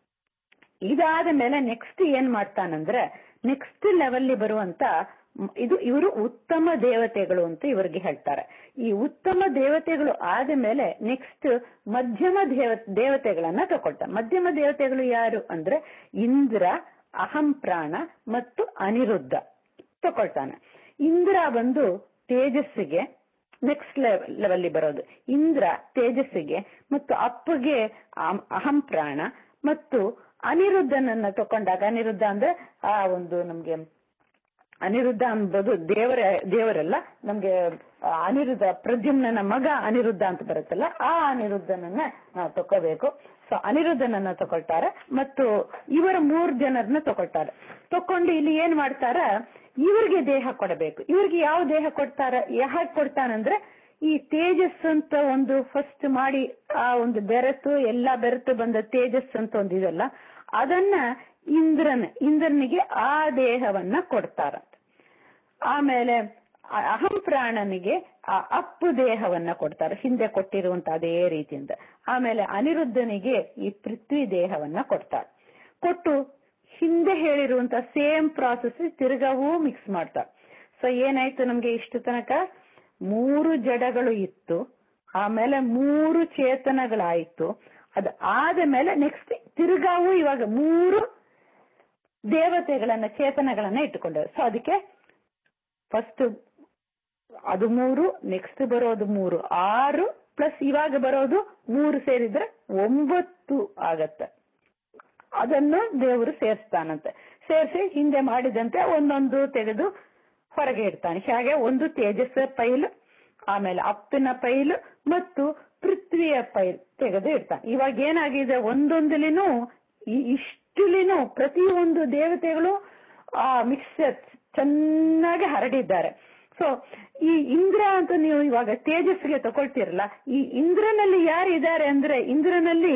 ಇದಾದ ಮೇಲೆ ನೆಕ್ಸ್ಟ್ ಏನ್ ಮಾಡ್ತಾನಂದ್ರೆ ನೆಕ್ಸ್ಟ್ ಲೆವೆಲ್ ಬರುವಂತ ಇದು ಇವರು ಉತ್ತಮ ದೇವತೆಗಳು ಅಂತ ಇವರಿಗೆ ಹೇಳ್ತಾರೆ. ಈ ಉತ್ತಮ ದೇವತೆಗಳು ಆದ ಮೇಲೆ ನೆಕ್ಸ್ಟ್ ಮಧ್ಯಮ ದೇವ ದೇವತೆಗಳನ್ನ ತಗೊಳ್ತಾರೆ. ಮಧ್ಯಮ ದೇವತೆಗಳು ಯಾರು ಅಂದ್ರೆ ಇಂದ್ರ, ಅಹಂ ಪ್ರಾಣ ಮತ್ತು ಅನಿರುದ್ಧ ತಗೊಳ್ತಾನೆ. ಇಂದ್ರ ಬಂದು ತೇಜಸ್ಸಿಗೆ ನೆಕ್ಸ್ಟ್ ಲೆವೆಲ್ ಬರೋದು. ಇಂದ್ರ ತೇಜಸ್ಸಿಗೆ ಮತ್ತು ಅಪ್ಪಗೆ ಅಹಂ ಪ್ರಾಣ ಮತ್ತು ಅನಿರುದ್ಧನನ್ನ ತಕೊಂಡಾಗ, ಅನಿರುದ್ಧ ಅಂದ್ರೆ ಆ ಒಂದು ನಮ್ಗೆ ಅನಿರುದ್ಧ ಅಂಬೋದು ದೇವರ ದೇವರಲ್ಲ, ನಮ್ಗೆ ಅನಿರುದ್ಧ ಪ್ರದ್ಯುಮ್ನ ಮಗ ಅನಿರುದ್ಧ ಅಂತ ಬರುತ್ತಲ್ಲ, ಆ ಅನಿರುದ್ಧನನ್ನ ನಾವು ತಕೋಬೇಕು. ಸೊ ಅನಿರುದ್ಧನನ್ನ ತಕೊಳ್ತಾರೆ ಮತ್ತು ಇವರ ಮೂರ್ ಜನರನ್ನ ತಕೊಳ್ತಾರೆ. ತಕೊಂಡು ಇಲ್ಲಿ ಏನ್ ಮಾಡ್ತಾರ, ಇವ್ರಿಗೆ ದೇಹ ಕೊಡಬೇಕು. ಇವ್ರಿಗೆ ಯಾವ ದೇಹ ಕೊಡ್ತಾರ, ಯಾಕೆ ಕೊಡ್ತಾನಂದ್ರೆ ಈ ತೇಜಸ್ ಅಂತ ಒಂದು ಫಸ್ಟ್ ಮಾಡಿ ಆ ಒಂದು ಬೆರೆತು ಎಲ್ಲಾ ಬೆರೆತು ಬಂದ ತೇಜಸ್ ಅಂತ ಒಂದು ಇದೆಲ್ಲ, ಅದನ್ನ ಇಂದ್ರನ ಇಂದ್ರನಿಗೆ ಆ ದೇಹವನ್ನ ಕೊಡ್ತಾರ. ಆಮೇಲೆ ಅಹಂ ಪ್ರಾಣನಿಗೆ ಆ ಅಪ್ಪು ದೇಹವನ್ನ ಕೊಡ್ತಾರೆ, ಹಿಂದೆ ಕೊಟ್ಟಿರುವಂತ ಅದೇ ರೀತಿಯಿಂದ. ಆಮೇಲೆ ಅನಿರುದ್ಧನಿಗೆ ಈ ಪೃಥ್ವಿ ದೇಹವನ್ನ ಕೊಡ್ತಾರೆ. ಕೊಟ್ಟು ಹಿಂದೆ ಹೇಳಿರುವಂತ ಸೇಮ್ ಪ್ರಾಸೆಸ್ ತಿರ್ಗಾವೂ ಮಿಕ್ಸ್ ಮಾಡ್ತಾರೆ. ಸೊ ಏನಾಯ್ತು, ನಮ್ಗೆ ಇಷ್ಟು ತನಕ ಮೂರು ಜಡಗಳು ಇತ್ತು, ಆಮೇಲೆ ಮೂರು ಚೇತನಗಳಾಯ್ತು. ಅದು ಆದ ಮೇಲೆ ನೆಕ್ಸ್ಟ್ ತಿರ್ಗಾವು ಇವಾಗ ಮೂರು ದೇವತೆಗಳನ್ನ ಚೇತನಗಳನ್ನ ಇಟ್ಟುಕೊಂಡರು. ಸೊ ಅದಕ್ಕೆ ಫಸ್ಟ್ ಅದು ಮೂರು, ನೆಕ್ಸ್ಟ್ ಬರೋದು ಮೂರು, ಆರು ಪ್ಲಸ್ ಇವಾಗ ಬರೋದು ಮೂರು ಸೇರಿದ್ರೆ ಒಂಬತ್ತು ಆಗತ್ತೆ. ಅದನ್ನು ದೇವರು ಸೇರಿಸ್ತಾನಂತೆ. ಸೇರಿಸಿ ಹಿಂದೆ ಮಾಡಿದಂತೆ ಒಂದೊಂದು ತೆಗೆದು ಹೊರಗೆ ಇಡ್ತಾನೆ. ಹಾಗೆ ಒಂದು ತೇಜಸ್ಸ ಪೈಲು, ಆಮೇಲೆ ಅಪ್ಪಿನ ಪೈಲು ಮತ್ತು ಪೃಥ್ವಿಯ ಪೈಲು ತೆಗೆದು ಇಡ್ತಾನೆ. ಇವಾಗ ಏನಾಗಿದೆ, ಒಂದೊಂದಲಿನೂ ಇಷ್ಟಲಿನೂ ಪ್ರತಿಯೊಂದು ದೇವತೆಗಳು ಆ ಮಿಕ್ಸರ್ ಚೆನ್ನಾಗಿ ಹರಡಿದ್ದಾರೆ. ಸೊ ಈ ಇಂದ್ರ ಅಂತ ನೀವು ಇವಾಗ ತೇಜಸ್ಸಿಗೆ ತಗೊಳ್ತಿರಲ್ಲ, ಈ ಇಂದ್ರನಲ್ಲಿ ಯಾರು ಇದ್ದಾರೆ ಅಂದ್ರೆ ಇಂದ್ರನಲ್ಲಿ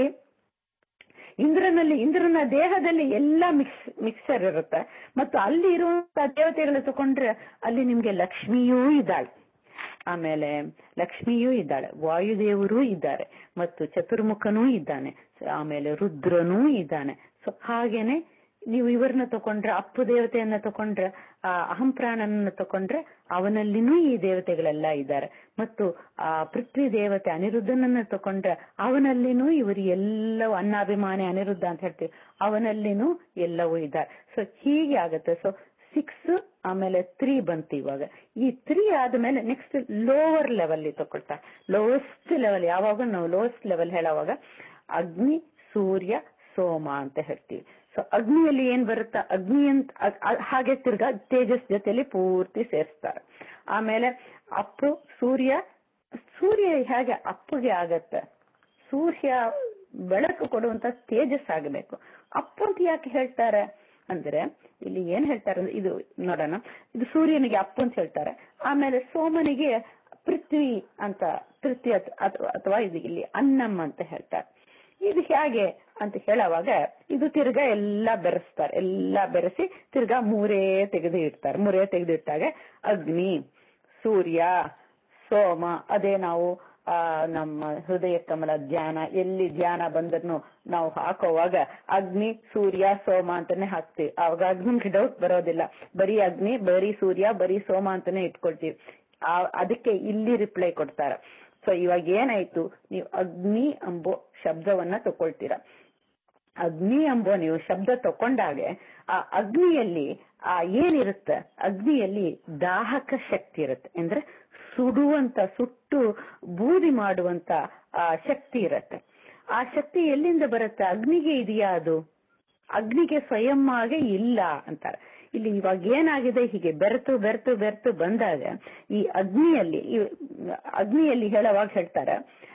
ಇಂದ್ರನಲ್ಲಿ ಇಂದ್ರನ ದೇಹದಲ್ಲಿ ಎಲ್ಲಾ ಮಿಕ್ಸ್ ಮಿಕ್ಸರ್ ಇರುತ್ತೆ. ಮತ್ತು ಅಲ್ಲಿ ಇರುವಂತಹ ದೇವತೆಗಳು ತಗೊಂಡ್ರೆ ಅಲ್ಲಿ ನಿಮ್ಗೆ ಲಕ್ಷ್ಮಿಯೂ ಇದ್ದಾಳೆ, ಆಮೇಲೆ ಲಕ್ಷ್ಮಿಯೂ ಇದ್ದಾಳೆ, ವಾಯುದೇವರು ಇದ್ದಾರೆ ಮತ್ತು ಚತುರ್ಮುಖನೂ ಇದ್ದಾನೆ, ಆಮೇಲೆ ರುದ್ರನೂ ಇದ್ದಾನೆ. ಸೊ ಹಾಗೇನೆ ನೀವು ಇವ್ರನ್ನ ತಕೊಂಡ್ರೆ, ಅಪ್ಪು ದೇವತೆಯನ್ನ ತಕೊಂಡ್ರೆ, ಆ ಅಹಂ ಪ್ರಾಣನನ್ನ ತಕೊಂಡ್ರೆ ಅವನಲ್ಲಿನೂ ಈ ದೇವತೆಗಳೆಲ್ಲ ಇದ್ದಾರೆ. ಮತ್ತು ಆ ಪೃಥ್ವಿ ದೇವತೆ ಅನಿರುದ್ಧನನ್ನ ತಕೊಂಡ್ರೆ ಅವನಲ್ಲಿನೂ ಇವರು ಎಲ್ಲವೂ, ಅನ್ನಾಭಿಮಾನಿ ಅನಿರುದ್ಧ ಅಂತ ಹೇಳ್ತೀವಿ, ಅವನಲ್ಲಿನೂ ಎಲ್ಲವೂ ಇದ್ದಾರೆ. ಸೊ ಹೀಗೆ ಆಗತ್ತೆ. ಸೊ ಸಿಕ್ಸ್ ಆಮೇಲೆ ತ್ರೀ ಬಂತು. ಇವಾಗ ಈ ತ್ರೀ ಆದ್ಮೇಲೆ ನೆಕ್ಸ್ಟ್ ಲೋವರ್ ಲೆವೆಲ್ ತಗೊಳ್ತಾರೆ. ಲೋವೆಸ್ಟ್ ಲೆವೆಲ್ ಯಾವಾಗ ನಾವು ಲೋವೆಸ್ಟ್ ಲೆವೆಲ್ ಹೇಳುವಾಗ ಅಗ್ನಿ, ಸೂರ್ಯ, ಸೋಮ ಅಂತ ಹೇಳ್ತೀವಿ. ಸೊ ಅಗ್ನಿಯಲ್ಲಿ ಏನ್ ಬರುತ್ತಾ, ಅಗ್ನಿ ಅಂತ ಹಾಗೆ ತಿರ್ಗಾ ತೇಜಸ್ ಜೊತೆಲಿ ಪೂರ್ತಿ ಸೇರಿಸ್ತಾರೆ. ಆಮೇಲೆ ಅಪ್ಪು, ಸೂರ್ಯ, ಸೂರ್ಯ ಹೇಗೆ ಅಪ್ಪುಗೆ ಆಗತ್ತೆ, ಸೂರ್ಯ ಬೆಳಕು ಕೊಡುವಂತ ತೇಜಸ್ ಆಗಬೇಕು. ಅಪ್ಪು ಅಂತ ಯಾಕೆ ಹೇಳ್ತಾರೆ ಅಂದ್ರೆ ಇಲ್ಲಿ ಏನ್ ಹೇಳ್ತಾರೆ ಅಂದ್ರೆ, ಇದು ನೋಡೋಣ, ಇದು ಸೂರ್ಯನಿಗೆ ಅಪ್ಪು ಅಂತ ಹೇಳ್ತಾರೆ. ಆಮೇಲೆ ಸೋಮನಿಗೆ ಪೃಥ್ವಿ ಅಂತ, ಪೃಥ್ವಿ ಅಥವಾ ಇದು ಇಲ್ಲಿ ಅನ್ನಂ ಅಂತ ಹೇಳ್ತಾರೆ. ಇದು ಹೇಗೆ ಅಂತ ಹೇಳುವಾಗ ಇದು ತಿರ್ಗಾ ಎಲ್ಲಾ ಬೆರೆಸ್ತಾರೆ. ಎಲ್ಲಾ ಬೆರೆಸಿ ತಿರ್ಗಾ ಮೂರೇ ತೆಗೆದು ಇಡ್ತಾರೆ. ಮೂರೇ ತೆಗೆದು ಇಟ್ಟಾಗ ಅಗ್ನಿ, ಸೂರ್ಯ, ಸೋಮ, ಅದೇ ನಾವು ಆ ನಮ್ಮ ಹೃದಯ ಕಮಲ ಧ್ಯಾನ ಎಲ್ಲಿ ಧ್ಯಾನ ಬಂದ್ರು ನಾವು ಹಾಕೋವಾಗ ಅಗ್ನಿ, ಸೂರ್ಯ, ಸೋಮ ಅಂತಾನೆ ಹಾಕ್ತಿವಿ. ಆವಾಗ ಅಗ್ನಿಗೆ ಡೌಟ್ ಬರೋದಿಲ್ಲ, ಬರೀ ಅಗ್ನಿ, ಬರೀ ಸೂರ್ಯ, ಬರೀ ಸೋಮ ಅಂತಾನೆ ಇಟ್ಕೊಳ್ತೀವಿ. ಅದಕ್ಕೆ ಇಲ್ಲಿ ರಿಪ್ಲೈ ಕೊಡ್ತಾರೆ. ಸೊ ಇವಾಗ ಏನಾಯ್ತು, ನೀವು ಅಗ್ನಿ ಎಂಬೋ ಶಬ್ದವನ್ನ ತಕೊಳ್ತೀರ. ಅಗ್ನಿ ಎಂಬೋ ನೀವು ಶಬ್ದ ತಕೊಂಡಾಗೆ ಆ ಅಗ್ನಿಯಲ್ಲಿ ಆ ಏನಿರುತ್ತೆ, ಅಗ್ನಿಯಲ್ಲಿ ದಾಹಕ ಶಕ್ತಿ ಇರುತ್ತೆ, ಅಂದ್ರೆ ಸುಡುವಂತ, ಸುಟ್ಟು ಬೂದಿ ಮಾಡುವಂತ ಆ ಶಕ್ತಿ ಇರುತ್ತೆ. ಆ ಶಕ್ತಿ ಎಲ್ಲಿಂದ ಬರುತ್ತೆ, ಅಗ್ನಿಗೆ ಇದೆಯಾ? ಅದು ಅಗ್ನಿಗೆ ಸ್ವಯಂ ಆಗಿ ಇಲ್ಲ ಅಂತಾರೆ. ಇಲ್ಲಿ ಇವಾಗ ಏನಾಗಿದೆ, ಹೀಗೆ ಬೆರೆತು ಬೆರೆತು ಬೆರೆತು ಬಂದಾಗ ಈ ಅಗ್ನಿಯಲ್ಲಿ ಅಗ್ನಿಯಲ್ಲಿ ಹೇಳುವಾಗ ಹೇಳ್ತಾರೆ,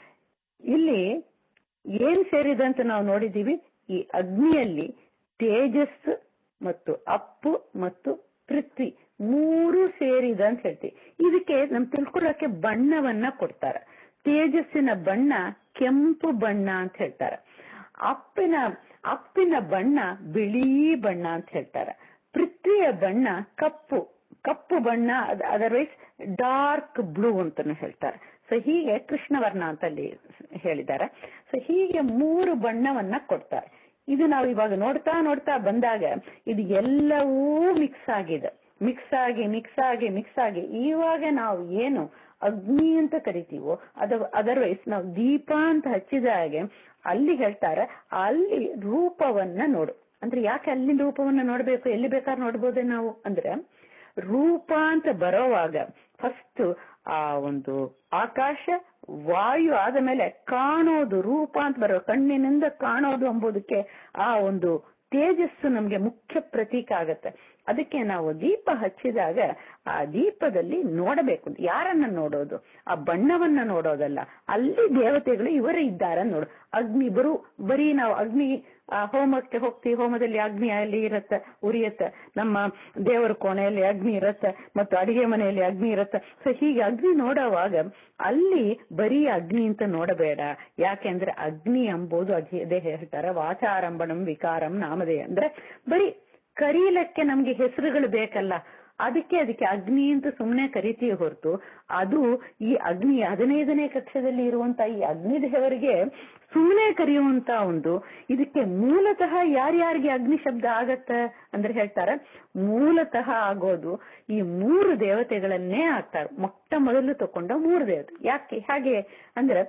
ಇಲ್ಲಿ ಏನ್ ಸೇರಿದೆ ಅಂತ ನಾವು ನೋಡಿದೀವಿ. ಈ ಅಗ್ನಿಯಲ್ಲಿ ತೇಜಸ್ ಮತ್ತು ಅಪ್ಪು ಮತ್ತು ಪೃಥ್ವಿ ಮೂರು ಸೇರಿದೆ ಅಂತ ಹೇಳ್ತೀವಿ. ಇದಕ್ಕೆ ನಮ್ ತಿಳ್ಕೊಳ್ಳೋಕೆ ಬಣ್ಣವನ್ನ ಕೊಡ್ತಾರೆ. ತೇಜಸ್ಸಿನ ಬಣ್ಣ ಕೆಂಪು ಬಣ್ಣ ಅಂತ ಹೇಳ್ತಾರೆ. ಅಪ್ಪಿನ ಅಪ್ಪಿನ ಬಣ್ಣ ಬಿಳಿ ಬಣ್ಣ ಅಂತ ಹೇಳ್ತಾರೆ. ಪೃಥ್ವಿಯ ಬಣ್ಣ ಕಪ್ಪು ಕಪ್ಪು ಬಣ್ಣ, ಅದರ್ವೈಸ್ ಡಾರ್ಕ್ ಬ್ಲೂ ಅಂತಾನು ಹೇಳ್ತಾರೆ. ಸೊ ಹೀಗೆ ಕೃಷ್ಣವರ್ಣ ಅಂತ ಅಲ್ಲಿ ಹೇಳಿದ್ದಾರೆ. ಸೊ ಹೀಗೆ ಮೂರು ಬಣ್ಣವನ್ನ ಕೊಡ್ತಾರೆ. ಇದು ನಾವು ಇವಾಗ ನೋಡ್ತಾ ನೋಡ್ತಾ ಬಂದಾಗ ಇದು ಎಲ್ಲವೂ ಮಿಕ್ಸ್ ಆಗಿದೆ. ಮಿಕ್ಸ್ ಆಗಿ ಮಿಕ್ಸ್ ಆಗಿ ಮಿಕ್ಸ್ ಆಗಿ ಇವಾಗ ನಾವು ಏನು ಅಗ್ನಿ ಅಂತ ಕರಿತೀವೋ ಅದ ಅದರ್ವೈಸ್ ನಾವು ದೀಪ ಅಂತ ಹಚ್ಚಿದಾಗೆ ಅಲ್ಲಿ ಹೇಳ್ತಾರೆ ಅಲ್ಲಿ ರೂಪವನ್ನ ನೋಡು. ಅಂದ್ರೆ ಯಾಕೆ ಅಲ್ಲಿ ರೂಪವನ್ನ ನೋಡ್ಬೇಕು, ಎಲ್ಲಿ ಬೇಕಾದ್ರೆ ನೋಡ್ಬೋದೇ ನಾವು ಅಂದ್ರೆ, ರೂಪ ಅಂತ ಬರೋವಾಗ ಫಸ್ಟ್ ಆ ಒಂದು ಆಕಾಶ ವಾಯು ಆದ ಮೇಲೆ ಕಾಣೋದು, ರೂಪ ಅಂತ ಬರೋ ಕಣ್ಣಿನಿಂದ ಕಾಣೋದು ಎಂಬುದಕ್ಕೆ ಆ ಒಂದು ತೇಜಸ್ಸು ನಮ್ಗೆ ಮುಖ್ಯ ಪ್ರತೀಕ ಆಗತ್ತೆ. ಅದಕ್ಕೆ ನಾವು ದೀಪ ಹಚ್ಚಿದಾಗ ಆ ದೀಪದಲ್ಲಿ ನೋಡಬೇಕು. ಯಾರನ್ನ ನೋಡೋದು? ಆ ಬಣ್ಣವನ್ನ ನೋಡೋದಲ್ಲ, ಅಲ್ಲಿ ದೇವತೆಗಳು ಇವರು ಇದ್ದಾರೆ ನೋಡು. ಅಗ್ನಿ ಬರು ಬರೀ ನಾವು ಅಗ್ನಿ ಆ ಹೋಮಕ್ಕೆ ಹೋಗ್ತೀವಿ, ಹೋಮದಲ್ಲಿ ಅಗ್ನಿ ಅಲ್ಲಿ ಇರತ್ತೆ, ಉರಿಯತ್ತೆ. ನಮ್ಮ ದೇವರ ಕೋಣೆಯಲ್ಲಿ ಅಗ್ನಿ ಇರತ್ತೆ ಮತ್ತು ಅಡಿಗೆ ಮನೆಯಲ್ಲಿ ಅಗ್ನಿ ಇರತ್ತೆ. ಸೊ ಹೀಗೆ ಅಗ್ನಿ ನೋಡುವಾಗ ಅಲ್ಲಿ ಬರೀ ಅಗ್ನಿ ಅಂತ ನೋಡಬೇಡ. ಯಾಕೆಂದ್ರೆ ಅಗ್ನಿ ಎಂಬುದು ಅದೇ ಹೇಳ್ತಾರೆ ವಾಚಾರಂಭಣಂ ವಿಕಾರಂ ನಾಮಧೇಯ. ಅಂದ್ರೆ ಬರೀ ಕರೀಲಕ್ಕೆ ನಮ್ಗೆ ಹೆಸರುಗಳು ಬೇಕಲ್ಲ, ಅದಕ್ಕೆ ಅದಕ್ಕೆ ಅಗ್ನಿ ಅಂತ ಸುಮ್ಮನೆ ಕರಿತೀವಿ ಹೊರತು ಅದು ಈ ಅಗ್ನಿ ಹದಿನೈದನೇ ಕಕ್ಷದಲ್ಲಿ ಇರುವಂತ ಈ ಅಗ್ನಿದೇವರಿಗೆ ಸುಮ್ಮನೆ ಕರೆಯುವಂತ ಒಂದು ಇದಕ್ಕೆ ಮೂಲತಃ ಯಾರ್ಯಾರಿಗೆ ಅಗ್ನಿ ಶಬ್ದ ಆಗತ್ತ ಅಂದ್ರೆ ಹೇಳ್ತಾರೆ ಮೂಲತಃ ಆಗೋದು ಈ ಮೂರು ದೇವತೆಗಳನ್ನೇ ಆಗ್ತಾರೆ. ಮೊಟ್ಟ ಮೊದಲು ತಕೊಂಡ ಮೂರು ದೇವತೆ. ಯಾಕೆ ಹಾಗೆ ಅಂದ್ರೆ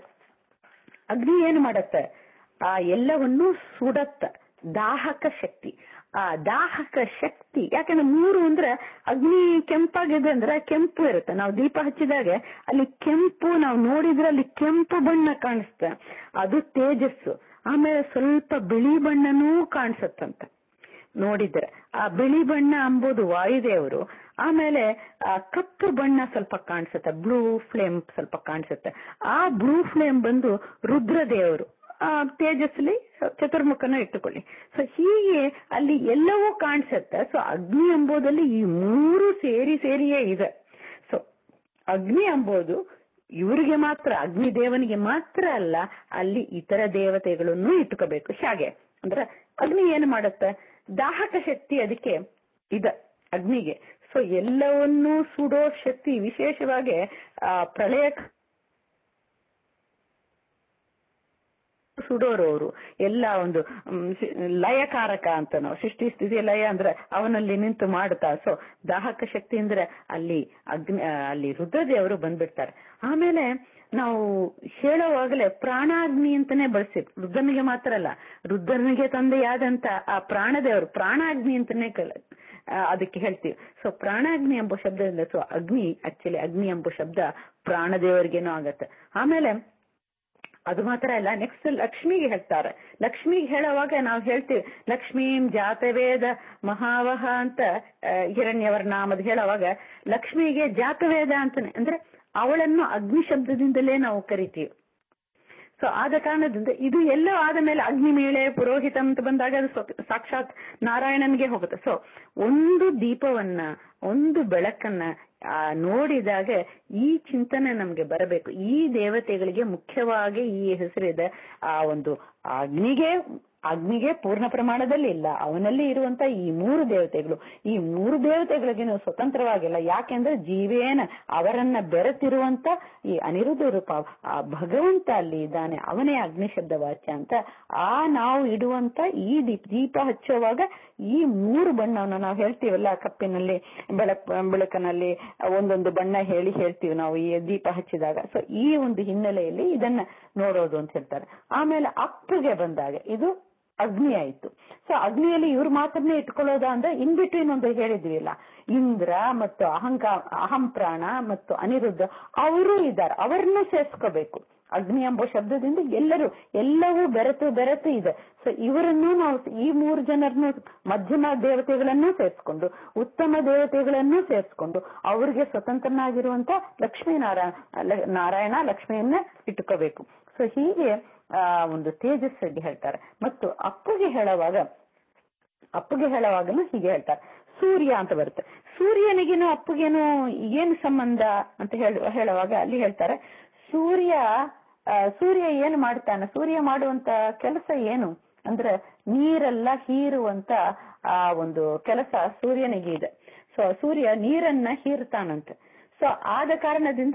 ಅಗ್ನಿ ಏನು ಮಾಡತ್ತೆ? ಆ ಎಲ್ಲವನ್ನೂ ಸುಡತ್ತ, ದಾಹಕ ಶಕ್ತಿ. ಆ ದಾಹಕ ಶಕ್ತಿ ಯಾಕಂದ್ರೆ ಮೂರು ಅಂದ್ರೆ ಅಗ್ನಿ ಕೆಂಪಾಗಿದೆ ಅಂದ್ರೆ ಕೆಂಪು ಇರುತ್ತೆ. ನಾವು ದೀಪ ಹಚ್ಚಿದಾಗ ಅಲ್ಲಿ ಕೆಂಪು ನಾವು ನೋಡಿದ್ರೆ ಅಲ್ಲಿ ಕೆಂಪು ಬಣ್ಣ ಕಾಣಿಸುತ್ತೆ, ಅದು ತೇಜಸ್ಸು. ಆಮೇಲೆ ಸ್ವಲ್ಪ ಬಿಳಿ ಬಣ್ಣನೂ ಕಾಣಿಸುತ್ತಂತ ನೋಡಿದ್ರೆ, ಆ ಬಿಳಿ ಬಣ್ಣ ಅಂಬೋದು ವಾಯುದೇವರು. ಆಮೇಲೆ ಆ ಕಪ್ಪು ಬಣ್ಣ ಸ್ವಲ್ಪ ಕಾಣಿಸುತ್ತೆ, ಬ್ಲೂ ಫ್ಲೇಮ್ ಸ್ವಲ್ಪ ಕಾಣಿಸುತ್ತೆ. ಆ ಬ್ಲೂ ಫ್ಲೇಮ್ ಬಂದು ರುದ್ರದೇವರು. ಆ ತೇಜಸ್ಲಿ ಚತುರ್ಮುಖನ ಇಟ್ಟುಕೊಳ್ಳಿ. ಸೊ ಹೀಗೆ ಅಲ್ಲಿ ಎಲ್ಲವೂ ಕಾಣಿಸುತ್ತೆ. ಸೊ ಅಗ್ನಿ ಎಂಬುದಲ್ಲಿ ಈ ಮೂರು ಸೇರಿ ಸೇರಿಯೇ ಇದೆ. ಸೊ ಅಗ್ನಿ ಎಂಬುದು ಇವರಿಗೆ ಮಾತ್ರ, ಅಗ್ನಿ ದೇವನಿಗೆ ಮಾತ್ರ ಅಲ್ಲ, ಅಲ್ಲಿ ಇತರ ದೇವತೆಗಳನ್ನು ಇಟ್ಕೋಬೇಕು. ಹಾಗೆ ಅಂದ್ರೆ ಅಗ್ನಿ ಏನು ಮಾಡುತ್ತೆ? ದಾಹಕ ಶಕ್ತಿ ಅದಕ್ಕೆ ಇದೆ ಅಗ್ನಿಗೆ. ಸೊ ಎಲ್ಲವನ್ನೂ ಸುಡೋ ಶಕ್ತಿ ವಿಶೇಷವಾಗಿ ಆ ಪ್ರಳಯ ಸುಡೋರವರು ಎಲ್ಲ ಒಂದು ಲಯಕಾರಕ ಅಂತ ನಾವು ಸೃಷ್ಟಿ ಸ್ಥಿತಿ ಲಯ ಅಂದ್ರೆ ಅವನಲ್ಲಿ ನಿಂತು ಮಾಡುತ್ತಾ. ಸೊ ದಾಹಕ ಶಕ್ತಿ ಅಂದ್ರೆ ಅಲ್ಲಿ ಅಗ್ನಿ ಅಲ್ಲಿ ರುದ್ರದೇವರು ಬಂದ್ಬಿಡ್ತಾರೆ. ಆಮೇಲೆ ನಾವು ಹೇಳುವಾಗಲೇ ಪ್ರಾಣಾಗ್ನಿ ಅಂತಾನೆ ಬಳಸಿ, ರುದ್ರನಿಗೆ ಮಾತ್ರ ಅಲ್ಲ, ರುದ್ರನಿಗೆ ತಂದೆಯಾದಂತ ಆ ಪ್ರಾಣದೇವರು ಪ್ರಾಣಾಗ್ನಿ ಅಂತಾನೆ ಅದಕ್ಕೆ ಹೇಳ್ತೀವಿ. ಸೊ ಪ್ರಾಣಾಗ್ನಿ ಎಂಬ ಶಬ್ದದಿಂದ ಸೊ ಅಗ್ನಿ ಆಕ್ಚುಲಿ ಅಗ್ನಿ ಎಂಬ ಶಬ್ದ ಪ್ರಾಣದೇವರಿಗೇನೋ ಆಗತ್ತೆ. ಆಮೇಲೆ ಅದು ಮಾತ್ರ ಅಲ್ಲ, ನೆಕ್ಸ್ಟ್ ಲಕ್ಷ್ಮಿಗೆ ಹೇಳ್ತಾರೆ. ಲಕ್ಷ್ಮಿಗೆ ಹೇಳುವಾಗ ನಾವು ಹೇಳ್ತೀವಿ ಲಕ್ಷ್ಮೀಂ ಜಾತವೇದ ಮಹಾವಹ ಅಂತ ಹಿರಣ್ಯವರ್ನಾಮದ್ ಹೇಳುವಾಗ ಲಕ್ಷ್ಮಿಗೆ ಜಾತವೇದ ಅಂತಾನೆ ಅಂದ್ರೆ ಅವಳನ್ನು ಅಗ್ನಿ ಶಬ್ದದಿಂದಲೇ ನಾವು ಕರಿತೀವಿ. ಸೊ ಆದ ಕಾರಣದಿಂದ ಇದು ಎಲ್ಲ ಆದ ಮೇಲೆ ಅಗ್ನಿ ಮೇಳೆ ಪುರೋಹಿತ ಅಂತ ಬಂದಾಗ ಅದು ಸಾಕ್ಷಾತ್ ನಾರಾಯಣನ್ಗೆ ಹೋಗುತ್ತೆ. ಸೊ ಒಂದು ದೀಪವನ್ನ ಒಂದು ಬೆಳಕನ್ನ ಆ ನೋಡಿದಾಗ ಈ ಚಿಂತನೆ ನಮ್ಗೆ ಬರಬೇಕು. ಈ ದೇವತೆಗಳಿಗೆ ಮುಖ್ಯವಾಗಿ ಈ ಹೆಸರಿದೆ. ಆ ಒಂದು ಅಗ್ನಿಗೆ ಅಗ್ನಿಗೆ ಪೂರ್ಣ ಪ್ರಮಾಣದಲ್ಲಿ ಇಲ್ಲ, ಅವನಲ್ಲಿ ಇರುವಂತ ಈ ಮೂರು ದೇವತೆಗಳು, ಈ ಮೂರು ದೇವತೆಗಳಿಗೆ ನೀವು ಸ್ವತಂತ್ರವಾಗಿಲ್ಲ. ಯಾಕೆಂದ್ರೆ ಜೀವೇನ ಅವರನ್ನ ಬೆರೆತಿರುವಂತ ಈ ಅನಿರುದ್ಧ ರೂಪ ಆ ಭಗವಂತ ಅಲ್ಲಿ ಇದ್ದಾನೆ, ಅವನೇ ಅಗ್ನಿ ಶಬ್ದ ವಾಚ್ಯ ಅಂತ. ಆ ನಾವು ಇಡುವಂತ ಈ ದೀಪ ದೀಪ ಹಚ್ಚುವಾಗ ಈ ಮೂರು ಬಣ್ಣವನ್ನು ನಾವು ಹೇಳ್ತೀವಲ್ಲ, ಕಪ್ಪಿನಲ್ಲಿ ಬೆಳಕ್ ಬೆಳಕನಲ್ಲಿ ಒಂದೊಂದು ಬಣ್ಣ ಹೇಳಿ ಹೇಳ್ತೀವಿ ನಾವು ಈ ದೀಪ ಹಚ್ಚಿದಾಗ. ಸೊ ಈ ಒಂದು ಹಿನ್ನೆಲೆಯಲ್ಲಿ ಇದನ್ನ ನೋಡೋದು ಅಂತ ಹೇಳ್ತಾರೆ. ಆಮೇಲೆ ಅಪ್ಪಗೆ ಬಂದಾಗ ಇದು ಅಗ್ನಿ ಆಯ್ತು. ಸೊ ಅಗ್ನಿಯಲ್ಲಿ ಇವ್ರ ಮಾತ್ರನೇ ಇಟ್ಕೊಳ್ಳೋದ ಅಂದ್ರೆ ಇನ್ ಬಿಟ್ವೀನ್ ಒಂದು ಹೇಳಿದ್ವಿ ಇಲ್ಲ, ಇಂದ್ರ ಮತ್ತು ಅಹಂಕಾರ ಅಹಂ ಪ್ರಾಣ ಮತ್ತು ಅನಿರುದ್ಧ ಅವರು ಇದ್ದಾರೆ, ಅವರನ್ನು ಸೇರಿಸ್ಕೋಬೇಕು. ಅಗ್ನಿ ಎಂಬ ಶಬ್ದದಿಂದ ಎಲ್ಲರೂ ಎಲ್ಲವೂ ಬೆರೆತು ಬೆರೆತು ಇದೆ. ಸೊ ಇವರನ್ನು ನಾವು ಈ ಮೂರು ಜನರನ್ನು ಮಧ್ಯಮ ದೇವತೆಗಳನ್ನು ಸೇರಿಸ್ಕೊಂಡು ಉತ್ತಮ ದೇವತೆಗಳನ್ನು ಸೇರಿಸ್ಕೊಂಡು ಅವ್ರಿಗೆ ಸ್ವತಂತ್ರನಾಗಿರುವಂತ ಲಕ್ಷ್ಮೀನಾರಾಯಣ ನಾರಾಯಣ ಲಕ್ಷ್ಮಿಯನ್ನ ಇಟ್ಕೋಬೇಕು. ಸೊ ಹೀಗೆ ಆ ಒಂದು ತೇಜಸ್ಸಿಗೆ ಹೇಳ್ತಾರೆ. ಮತ್ತು ಅಪ್ಪುಗೆ ಹೇಳುವಾಗ ಅಪ್ಪುಗೆ ಹೇಳುವಾಗನು ಹೀಗೆ ಹೇಳ್ತಾರೆ, ಸೂರ್ಯ ಅಂತ ಬರುತ್ತೆ. ಸೂರ್ಯನಿಗೇನು ಅಪ್ಪುಗೇನು ಏನು ಸಂಬಂಧ ಅಂತ ಹೇಳುವ ಹೇಳುವಾಗ ಅಲ್ಲಿ ಹೇಳ್ತಾರೆ, ಸೂರ್ಯ ಸೂರ್ಯ ಏನು ಮಾಡ್ತಾನೆ, ಸೂರ್ಯ ಮಾಡುವಂತ ಕೆಲಸ ಏನು ಅಂದ್ರೆ ನೀರೆಲ್ಲ ಹೀರುವಂತ ಆ ಒಂದು ಕೆಲಸ ಸೂರ್ಯನಿಗೆ ಇದೆ. ಸೊ ಸೂರ್ಯ ನೀರನ್ನ ಹೀರ್ತಾನಂತೆ. ಸೊ ಆದ ಕಾರಣದಿಂದ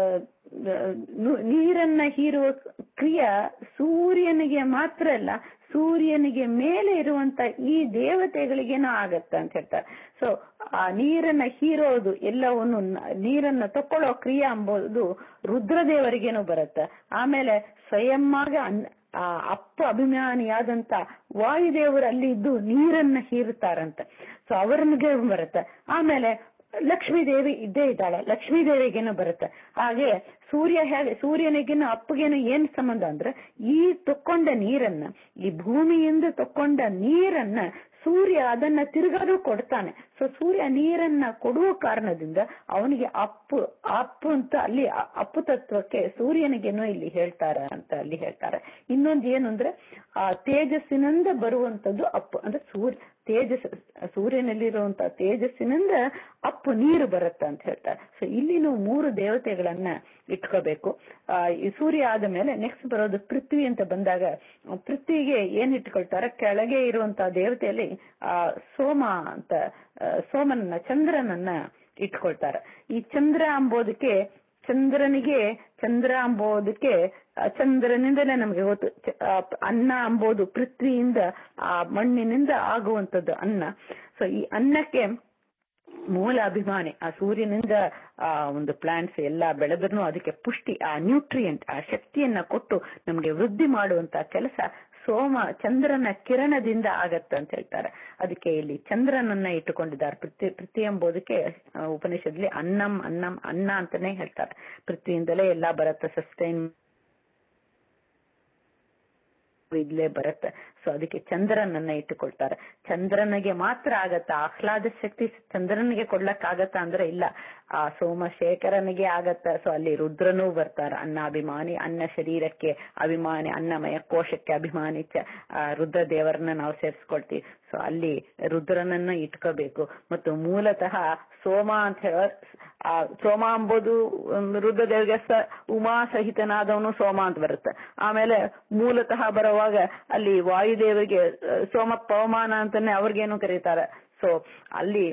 ನೀರನ್ನ ಹೀರುವ ಕ್ರಿಯೆ ಸೂರ್ಯನಿಗೆ ಮಾತ್ರ ಅಲ್ಲ, ಸೂರ್ಯನಿಗೆ ಮೇಲೆ ಇರುವಂತ ಈ ದೇವತೆಗಳಿಗೇನೋ ಆಗತ್ತ ಅಂತ ಹೇಳ್ತಾರೆ. ಸೊ ಆ ನೀರನ್ನ ಹೀರೋದು ಎಲ್ಲವನ್ನು ನೀರನ್ನ ತಕೊಳ್ಳೋ ಕ್ರಿಯೆ ಎಂಬುದು ರುದ್ರದೇವರಿಗೇನೋ ಬರುತ್ತೆ. ಆಮೇಲೆ ಸ್ವಯಂವಾಗಿ ಆ ಅಪ್ಪ ಅಭಿಮಾನಿಯಾದಂತ ವಾಯುದೇವರು ಅಲ್ಲಿ ಇದ್ದು ನೀರನ್ನ ಹೀರುತ್ತಾರಂತೆ. ಸೊ ಅವ್ರನ್ಗೆ ಬರುತ್ತೆ. ಆಮೇಲೆ ಲಕ್ಷ್ಮೀ ದೇವಿ ಇದ್ದೇ ಇದ್ದಾಳೆ, ಲಕ್ಷ್ಮೀ ದೇವಿಗೇನು ಬರುತ್ತೆ. ಹಾಗೆ ಸೂರ್ಯ ಹೇಗೆ ಸೂರ್ಯನಿಗೇನು ಅಪ್ಪಗೇನು ಏನ್ ಸಂಬಂಧ ಅಂದ್ರೆ ಈ ತಕ್ಕೊಂಡ ನೀರನ್ನ, ಈ ಭೂಮಿಯಿಂದ ತಕ್ಕೊಂಡ ನೀರನ್ನ ಸೂರ್ಯ ಅದನ್ನ ತಿರುಗಾರು ಕೊಡ್ತಾನೆ. ಸೊ ಸೂರ್ಯ ನೀರನ್ನ ಕೊಡುವ ಕಾರಣದಿಂದ ಅವನಿಗೆ ಅಪ್ಪು ಅಪ್ಪು ಅಂತ ಅಲ್ಲಿ ಅಪ್ಪು ತತ್ವಕ್ಕೆ ಸೂರ್ಯನಿಗೇನೋ ಇಲ್ಲಿ ಹೇಳ್ತಾರ ಅಂತ ಅಲ್ಲಿ ಹೇಳ್ತಾರೆ. ಇನ್ನೊಂದು ಏನು ಅಂದ್ರೆ ಆ ತೇಜಸ್ಸಿನಿಂದ ಬರುವಂತದ್ದು ಅಪ್ಪು ಅಂದ್ರೆ ಸೂರ್ಯ ತೇಜಸ್ ಸೂರ್ಯನಲ್ಲಿರುವಂತ ತೇಜಸ್ಸಿನಿಂದ ಅಪ್ಪು ನೀರು ಬರುತ್ತೆ ಅಂತ ಹೇಳ್ತಾರೆ. ಸೊ ಇಲ್ಲಿನೂ ಮೂರು ದೇವತೆಗಳನ್ನ ಇಟ್ಕೋಬೇಕು. ಆ ಈ ಸೂರ್ಯ ಆದ ಮೇಲೆ ನೆಕ್ಸ್ಟ್ ಬರೋದು ಪೃಥ್ವಿ ಅಂತ ಬಂದಾಗ ಪೃಥ್ವಿಗೆ ಏನ್ ಇಟ್ಕೊಳ್ತಾರೆ, ಕೆಳಗೆ ಇರುವಂತಹ ದೇವತೆಯಲ್ಲಿ ಆ ಸೋಮ ಅಂತ ಸೋಮನನ್ನ ಚಂದ್ರನನ್ನ ಇಟ್ಕೊಳ್ತಾರೆ. ಈ ಚಂದ್ರ ಅಂಬೋದಕ್ಕೆ ಚಂದ್ರನಿಗೆ ಚಂದ್ರ ಅಂಬೋದಕ್ಕೆ ಚಂದ್ರನಿಂದಲೇ ನಮ್ಗೆ ಗೊತ್ತು. ಅನ್ನ ಅಂಬೋದು ಪೃಥ್ವಿಯಿಂದ ಆ ಮಣ್ಣಿನಿಂದ ಆಗುವಂಥದ್ದು ಅನ್ನ. ಸೊ ಈ ಅನ್ನಕ್ಕೆ ಮೂಲ ಅಭಿಮಾನಿ ಆ ಸೂರ್ಯನಿಂದ ಆ ಒಂದು ಪ್ಲಾಂಟ್ಸ್ ಎಲ್ಲ ಬೆಳೆದ್ರೂ ಅದಕ್ಕೆ ಪುಷ್ಟಿ, ಆ ನ್ಯೂಟ್ರಿಯೆಂಟ್, ಆ ಶಕ್ತಿಯನ್ನ ಕೊಟ್ಟು ನಮ್ಗೆ ವೃದ್ಧಿ ಮಾಡುವಂತ ಕೆಲಸ ಸೋಮ ಚಂದ್ರನ ಕಿರಣದಿಂದ ಆಗತ್ತ ಅಂತ ಹೇಳ್ತಾರೆ. ಅದಕ್ಕೆ ಇಲ್ಲಿ ಚಂದ್ರನನ್ನ ಇಟ್ಟುಕೊಂಡಿದ್ದಾರೆ. ಪೃಥ್ವಿ ಪೃಥ್ವಿ ಎಂಬುದಕ್ಕೆ ಉಪನಿಷತ್ಲಿ ಅನ್ನಂ ಅನ್ನಂ ಅನ್ನ ಅಂತಾನೆ ಹೇಳ್ತಾರೆ. ಪೃಥ್ವಿಯಿಂದಲೇ ಎಲ್ಲಾ ಬರುತ್ತೆ, ಸಸ್ಟೈನ್ ಇದ್ಲೇ ಬರುತ್ತೆ. ಸೊ ಅದಕ್ಕೆ ಚಂದ್ರನನ್ನ ಇಟ್ಟುಕೊಳ್ತಾರೆ. ಚಂದ್ರನಿಗೆ ಮಾತ್ರ ಆಗತ್ತ ಆಹ್ಲಾದ ಶಕ್ತಿ ಚಂದ್ರನಿಗೆ ಕೊಡ್ಲಕ್ ಆಗತ್ತ ಅಂದ್ರೆ ಇಲ್ಲ, ಆ ಸೋಮಶೇಖರನಿಗೆ ಆಗತ್ತ. ಸೊ ಅಲ್ಲಿ ರುದ್ರನೂ ಬರ್ತಾರ. ಅನ್ನಾಭಿಮಾನಿ, ಅನ್ನ ಶರೀರಕ್ಕೆ ಅಭಿಮಾನಿ, ಅನ್ನಮಯ ಕೋಶಕ್ಕೆ ಅಭಿಮಾನಿ ರುದ್ರ ದೇವರನ್ನ ನಾವು ಸೇರಿಸ್ಕೊಳ್ತೀವಿ. ಸೊ ಅಲ್ಲಿ ರುದ್ರನನ್ನ ಇಟ್ಕೋಬೇಕು. ಮತ್ತು ಮೂಲತಃ ಸೋಮ ಅಂತ ಹೇಳ ಆ ಸೋಮ ಅಂಬೋದು ರುದ್ರದೇವರಿಗೆ ಸ ಉಮಾ ಸಹಿತನಾದವನು ಸೋಮ ಅಂತ ಬರುತ್ತೆ. ಆಮೇಲೆ ಮೂಲತಃ ಬರುವಾಗ ಅಲ್ಲಿ ವಾಯುದೇವರಿಗೆ ಸೋಮ ಪವಮಾನ ಅಂತಾನೆ ಅವ್ರಿಗೇನು ಕರೀತಾರೆ. ಸೊ ಅಲ್ಲಿ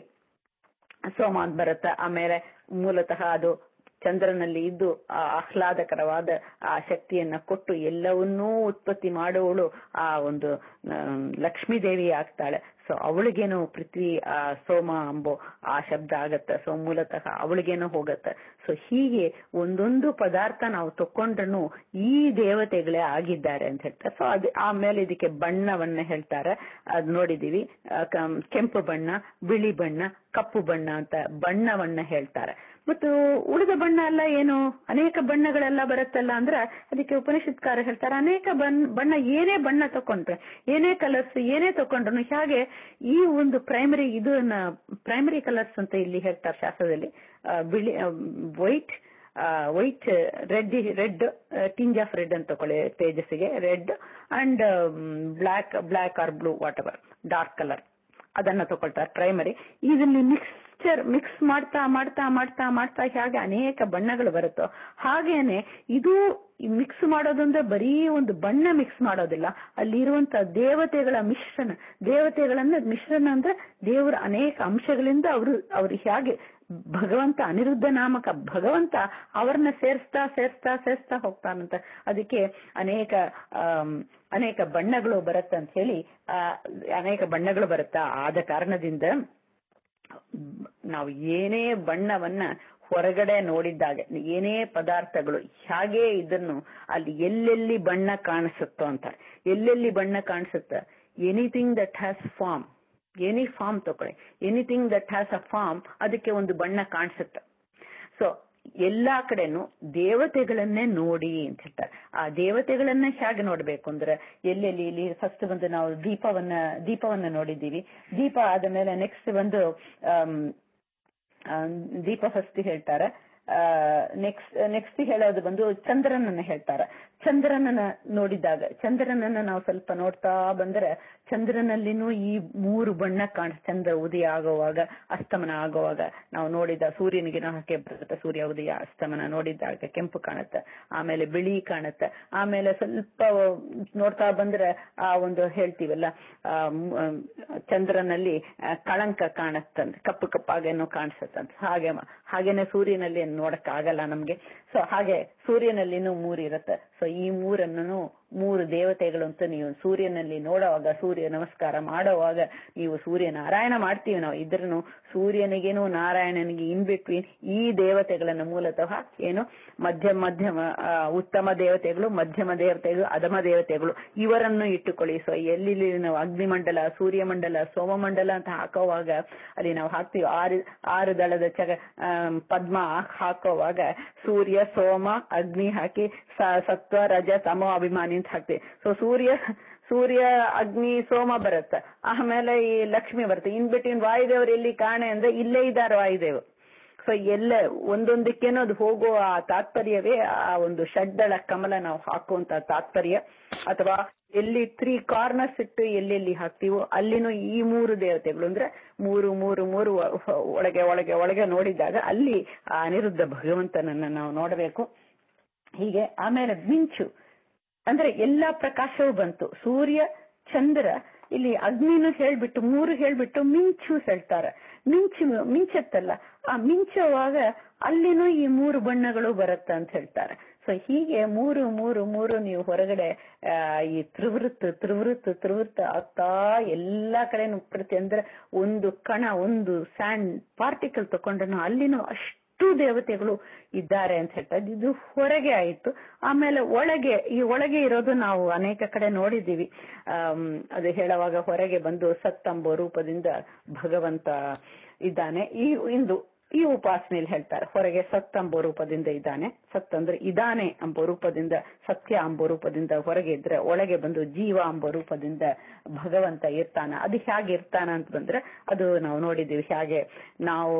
ಸೋಮ ಅಂತ ಬರುತ್ತೆ. ಆಮೇಲೆ ಮೂಲತಃ ಅದು ಚಂದ್ರನಲ್ಲಿ ಇದ್ದು ಆ ಆಹ್ಲಾದಕರವಾದ ಆ ಶಕ್ತಿಯನ್ನ ಕೊಟ್ಟು ಎಲ್ಲವನ್ನೂ ಉತ್ಪತ್ತಿ ಮಾಡುವವಳು ಆ ಒಂದು ಲಕ್ಷ್ಮೀ ದೇವಿ ಆಗ್ತಾಳೆ. ಸೊ ಅವಳಿಗೇನು ಪೃಥ್ವಿ ಆ ಸೋಮ ಅಂಬೋ ಆ ಶಬ್ದ ಆಗತ್ತೆ. ಸೊ ಮೂಲತಃ ಅವಳಿಗೇನೋ ಹೋಗತ್ತೆ. ಸೊ ಹೀಗೆ ಒಂದೊಂದು ಪದಾರ್ಥ ನಾವು ತಕೊಂಡ್ರು ಈ ದೇವತೆಗಳೇ ಆಗಿದ್ದಾರೆ ಅಂತ ಹೇಳ್ತಾರೆ. ಸೊ ಅದು ಆಮೇಲೆ ಇದಕ್ಕೆ ಬಣ್ಣವನ್ನ ಹೇಳ್ತಾರೆ. ಅದ್ ನೋಡಿದೀವಿ, ಕೆಂಪು ಬಣ್ಣ, ಬಿಳಿ ಬಣ್ಣ, ಕಪ್ಪು ಬಣ್ಣ ಅಂತ ಬಣ್ಣವನ್ನ ಹೇಳ್ತಾರೆ. ಮತ್ತು ಉಳಿದ ಬಣ್ಣ ಎಲ್ಲ ಏನು ಅನೇಕ ಬಣ್ಣಗಳೆಲ್ಲ ಬರುತ್ತಲ್ಲ ಅಂದ್ರೆ ಅದಕ್ಕೆ ಉಪನಿಷತ್ಕಾರ ಹೇಳ್ತಾರೆ ಅನೇಕ ಬಣ್ಣ ಬಣ್ಣ ಏನೇ ಬಣ್ಣ ತಕೊಂಡ್ರೆ, ಏನೇ ಕಲರ್ಸ್ ಏನೇ ತಕೊಂಡ್ರು ಹೇಗೆ ಈ ಒಂದು ಪ್ರೈಮರಿ ಇದನ್ನ ಪ್ರೈಮರಿ ಕಲರ್ಸ್ ಅಂತ ಇಲ್ಲಿ ಹೇಳ್ತಾರೆ ಶಾಸ್ತ್ರದಲ್ಲಿ. ಬಿಳಿ white white red red tinge of red ಅಂತ ತಗೊಳ್ಳಿ ತೇಜಸ್ಸಿಗೆ red and black black or blue whatever dark colour ಅದನ್ನ ತಗೊಳ್ತಾರೆ ಪ್ರೈಮರಿ. ಇದರಲ್ಲಿ ಮಿಕ್ಸ್ಚರ್ ಮಿಕ್ಸ್ ಮಾಡ್ತಾ ಮಾಡ್ತಾ ಮಾಡ್ತಾ ಮಾಡ್ತಾ ಹೇಗೆ ಅನೇಕ ಬಣ್ಣಗಳು ಬರುತ್ತೋ ಹಾಗೇನೆ ಇದು ಮಿಕ್ಸ್ ಮಾಡೋದಂದ್ರೆ ಬರೀ ಒಂದು ಬಣ್ಣ ಮಿಕ್ಸ್ ಮಾಡೋದಿಲ್ಲ, ಅಲ್ಲಿರುವಂತ ದೇವತೆಗಳ ಮಿಶ್ರಣ. ದೇವತೆಗಳನ್ನ ಮಿಶ್ರಣ ಅಂದ್ರೆ ದೇವರ ಅನೇಕ ಅಂಶಗಳಿಂದ ಅವರು ಅವ್ರು ಹೇಗೆ ಭಗವಂತ ಅನಿರುದ್ಧ ನಾಮಕ ಭಗವಂತ ಅವ್ರನ್ನ ಸೇರಿಸ್ತಾ ಸೇರಿಸ್ತಾ ಸೇರಿಸ್ತಾ ಹೋಗ್ತಾನಂತ. ಅದಕ್ಕೆ ಅನೇಕ ಅನೇಕ ಬಣ್ಣಗಳು ಬರುತ್ತೆ ಅಂತ ಹೇಳಿ ಆ ಅನೇಕ ಬಣ್ಣಗಳು ಬರುತ್ತಾ ಆದ ಕಾರಣದಿಂದ ನಾವು ಏನೇ ಬಣ್ಣವನ್ನ ಹೊರಗಡೆ ನೋಡಿದಾಗ ಏನೇ ಪದಾರ್ಥಗಳು ಹೇಗೆ ಇದನ್ನು ಅಲ್ಲಿ ಎಲ್ಲೆಲ್ಲಿ ಬಣ್ಣ ಕಾಣಿಸುತ್ತೋ ಅಂತ, ಎಲ್ಲೆಲ್ಲಿ ಬಣ್ಣ ಕಾಣಿಸುತ್ತ anything that has form, any form ತಗೊಳ್ಳಿ, anything that has a form ಅದಕ್ಕೆ ಒಂದು ಬಣ್ಣ ಕಾಣಿಸುತ್ತೆ. ಸೊ ಎಲ್ಲಾ ಕಡೆನೂ ದೇವತೆಗಳನ್ನೇ ನೋಡಿ ಅಂತ ಹೇಳ್ತಾರೆ. ಆ ದೇವತೆಗಳನ್ನ ಹೇಗೆ ನೋಡ್ಬೇಕು ಅಂದ್ರೆ ಎಲ್ಲೆಲ್ಲಿ ಇಲ್ಲಿ ಫಸ್ಟ್ ಬಂದು ನಾವು ದೀಪವನ್ನ ದೀಪವನ್ನ ನೋಡಿದ್ದೀವಿ. ದೀಪ ಆದ ಮೇಲೆ ನೆಕ್ಸ್ಟ್ ಬಂದು ದೀಪ ಫಸ್ಟ್ ಹೇಳ್ತಾರೆ. ನೆಕ್ಸ್ಟ್ ನೆಕ್ಸ್ಟ್ ಹೇಳೋದು ಬಂದು ಚಂದ್ರನನ್ನ ಹೇಳ್ತಾರೆ. ಚಂದ್ರನನ್ನ ನೋಡಿದಾಗ ಚಂದ್ರನನ್ನ ನಾವು ಸ್ವಲ್ಪ ನೋಡ್ತಾ ಬಂದ್ರೆ ಚಂದ್ರನಲ್ಲಿನೂ ಈ ಮೂರು ಬಣ್ಣ ಕಾಣ, ಚಂದ್ರ ಉದಯ ಆಗುವಾಗ ಅಸ್ತಮನ ಆಗುವಾಗ ನಾವು ನೋಡಿದ ಸೂರ್ಯನಿಗೆ ಹಾಕಿ ಬರುತ್ತೆ, ಸೂರ್ಯ ಉದಯ ಅಸ್ತಮನ ನೋಡಿದಾಗ ಕೆಂಪು ಕಾಣುತ್ತೆ, ಆಮೇಲೆ ಬಿಳಿ ಕಾಣುತ್ತೆ, ಆಮೇಲೆ ಸ್ವಲ್ಪ ನೋಡ್ತಾ ಬಂದ್ರೆ ಆ ಒಂದು ಹೇಳ್ತೀವಲ್ಲ ಆ ಚಂದ್ರನಲ್ಲಿ ಕಳಂಕ ಕಾಣುತ್ತಂತೆ, ಕಪ್ಪು ಕಪ್ಪಾಗೇನೋ ಕಾಣಿಸುತ್ತಂತ. ಹಾಗೆ ಹಾಗೇನೆ ಸೂರ್ಯನಲ್ಲಿ ನೋಡಕ್ ಆಗಲ್ಲ ನಮ್ಗೆ. ಸೊ ಹಾಗೆ ಸೂರ್ಯನಲ್ಲಿನೂ ಮೂರು ಇರುತ್ತೆ. ಸೊ ಈ ಮೂರನ್ನು ಮೂರು ದೇವತೆಗಳು ಅಂತ ನೀವು ಸೂರ್ಯನಲ್ಲಿ ನೋಡುವಾಗ, ಸೂರ್ಯ ನಮಸ್ಕಾರ ಮಾಡುವಾಗ ನೀವು ಸೂರ್ಯ ನಾರಾಯಣ ಮಾಡ್ತೀವಿ ನಾವು, ಇದ್ರೂ ಸೂರ್ಯನಿಗೇನು ನಾರಾಯಣನಿಗೆ ಇನ್ ಬಿಟ್ವೀನ್ ಈ ದೇವತೆಗಳನ್ನ ಮೂಲತಃ ಏನು ಮಧ್ಯಮ ಮಧ್ಯಮ ಉತ್ತಮ ದೇವತೆಗಳು, ಮಧ್ಯಮ ದೇವತೆಗಳು, ಅಧಮ ದೇವತೆಗಳು ಇವರನ್ನು ಇಟ್ಟುಕೊಳ್ಳಿ. ಸೊ ಎಲ್ಲಿ ನಾವು ಅಗ್ನಿಮಂಡಲ, ಸೂರ್ಯಮಂಡಲ, ಸೋಮಮಂಡಲ ಅಂತ ಹಾಕೋವಾಗ ಅಲ್ಲಿ ನಾವು ಹಾಕ್ತೀವಿ ಆರು ಆರು ದಳದ ಚಗ ಪದ್ಮ ಹಾಕೋವಾಗ ಸೂರ್ಯ, ಸೋಮ, ಅಗ್ನಿ ಹಾಕಿ ಸತ್ವ, ರಜ, ತಮೋ, ಅಭಿಮಾನಿ ಅಂತ ಹಾಕ್ತಿವಿ. ಸೊ ಸೂರ್ಯ ಸೂರ್ಯ ಅಗ್ನಿ ಸೋಮ ಬರುತ್ತೆ, ಆಮೇಲೆ ಈ ಲಕ್ಷ್ಮಿ ಬರುತ್ತೆ. ಇನ್ ಬಿಟ್ವೀನ್ ವಾಯುದೇವರು ಎಲ್ಲಿ ಕಾಣೆ ಅಂದ್ರೆ ಇಲ್ಲೇ ಇದ್ದಾರೆ ವಾಯುದೇವ್. ಸೊ ಎಲ್ಲ ಒಂದೊಂದಕ್ಕೇನೋ ಅದು ಹೋಗುವ ಆ ತಾತ್ಪರ್ಯವೇ ಆ ಒಂದು ಷಡ್ದಳ ಕಮಲ ನಾವು ಹಾಕುವಂತ ತಾತ್ಪರ್ಯ. ಅಥವಾ ಎಲ್ಲಿ ತ್ರೀ ಕಾರ್ನರ್ಸ್ ಇಟ್ಟು ಎಲ್ಲೆಲ್ಲಿ ಹಾಕ್ತೀವೋ ಅಲ್ಲಿನೂ ಈ ಮೂರು ದೇವತೆಗಳು ಅಂದ್ರೆ ಮೂರು ಮೂರು ಮೂರು ಒಳಗೆ ಒಳಗೆ ಒಳಗೆ ನೋಡಿದಾಗ ಅಲ್ಲಿ ಆ ಅನಿರುದ್ಧ ಭಗವಂತನನ್ನ ನಾವು ನೋಡಬೇಕು. ಹೀಗೆ ಆಮೇಲೆ ಮಿಂಚು ಅಂದ್ರೆ ಎಲ್ಲಾ ಪ್ರಕಾಶವೂ ಬಂತು. ಸೂರ್ಯ, ಚಂದ್ರ, ಇಲ್ಲಿ ಅಗ್ನಿನೂ ಹೇಳ್ಬಿಟ್ಟು ಮೂರು ಹೇಳ್ಬಿಟ್ಟು ಮಿಂಚು ಹೇಳ್ತಾರೆ. ಮಿಂಚು ಮಿಂಚತ್ತಲ್ಲ, ಆ ಮಿಂಚುವಾಗ ಅಲ್ಲಿನೂ ಈ ಮೂರು ಬಣ್ಣಗಳು ಬರುತ್ತೆ ಅಂತ ಹೇಳ್ತಾರೆ. ಸೊ ಹೀಗೆ ಮೂರು ಮೂರು ಮೂರು ನೀವು ಹೊರಗಡೆ ಆ ಈ ತ್ರಿವೃತ್ ತ್ರಿವೃತ್ ತ್ರಿವೃತ್ ಆಗ್ತಾ ಎಲ್ಲಾ ಕಡೆನೂ ಪ್ರತಿ ಅಂದ್ರೆ ಒಂದು ಕಣ, ಒಂದು ಸ್ಯಾಂಡ್ ಪಾರ್ಟಿಕಲ್ ತಕೊಂಡ್ರು ಅಲ್ಲಿನೂ ಅಷ್ಟು ದೇವತೆಗಳು ಇದ್ದಾರೆ ಅಂತ ಹೇಳ್ತಾರೆ. ಇದು ಹೊರಗೆ ಆಯ್ತು. ಆಮೇಲೆ ಒಳಗೆ, ಈ ಒಳಗೆ ಇರೋದು ನಾವು ಅನೇಕ ಕಡೆ ನೋಡಿದ್ದೀವಿ. ಅಹ್ ಅದು ಹೇಳುವಾಗ ಹೊರಗೆ ಬಂದು ಸತ್ತಂಬ ರೂಪದಿಂದ ಭಗವಂತ ಇದ್ದಾನೆ. ಈ ಇಂದು ಈ ಉಪಾಸನೆಯಲ್ಲಿ ಹೇಳ್ತಾರೆ ಹೊರಗೆ ಸತ್ತಂಬ ರೂಪದಿಂದ ಇದ್ದಾನೆ. ಸತ್ ಅಂದ್ರೆ ಇದಾನೆ ಎಂಬ ರೂಪದಿಂದ, ಸತ್ಯ ಎಂಬ ರೂಪದಿಂದ ಹೊರಗೆ ಇದ್ರೆ, ಒಳಗೆ ಬಂದು ಜೀವ ಎಂಬ ರೂಪದಿಂದ ಭಗವಂತ ಇರ್ತಾನ. ಅದು ಹೇಗೆ ಇರ್ತಾನ ಅಂತ ಬಂದ್ರೆ ಅದು ನಾವು ನೋಡಿದ್ದೀವಿ. ಹೇಗೆ ನಾವು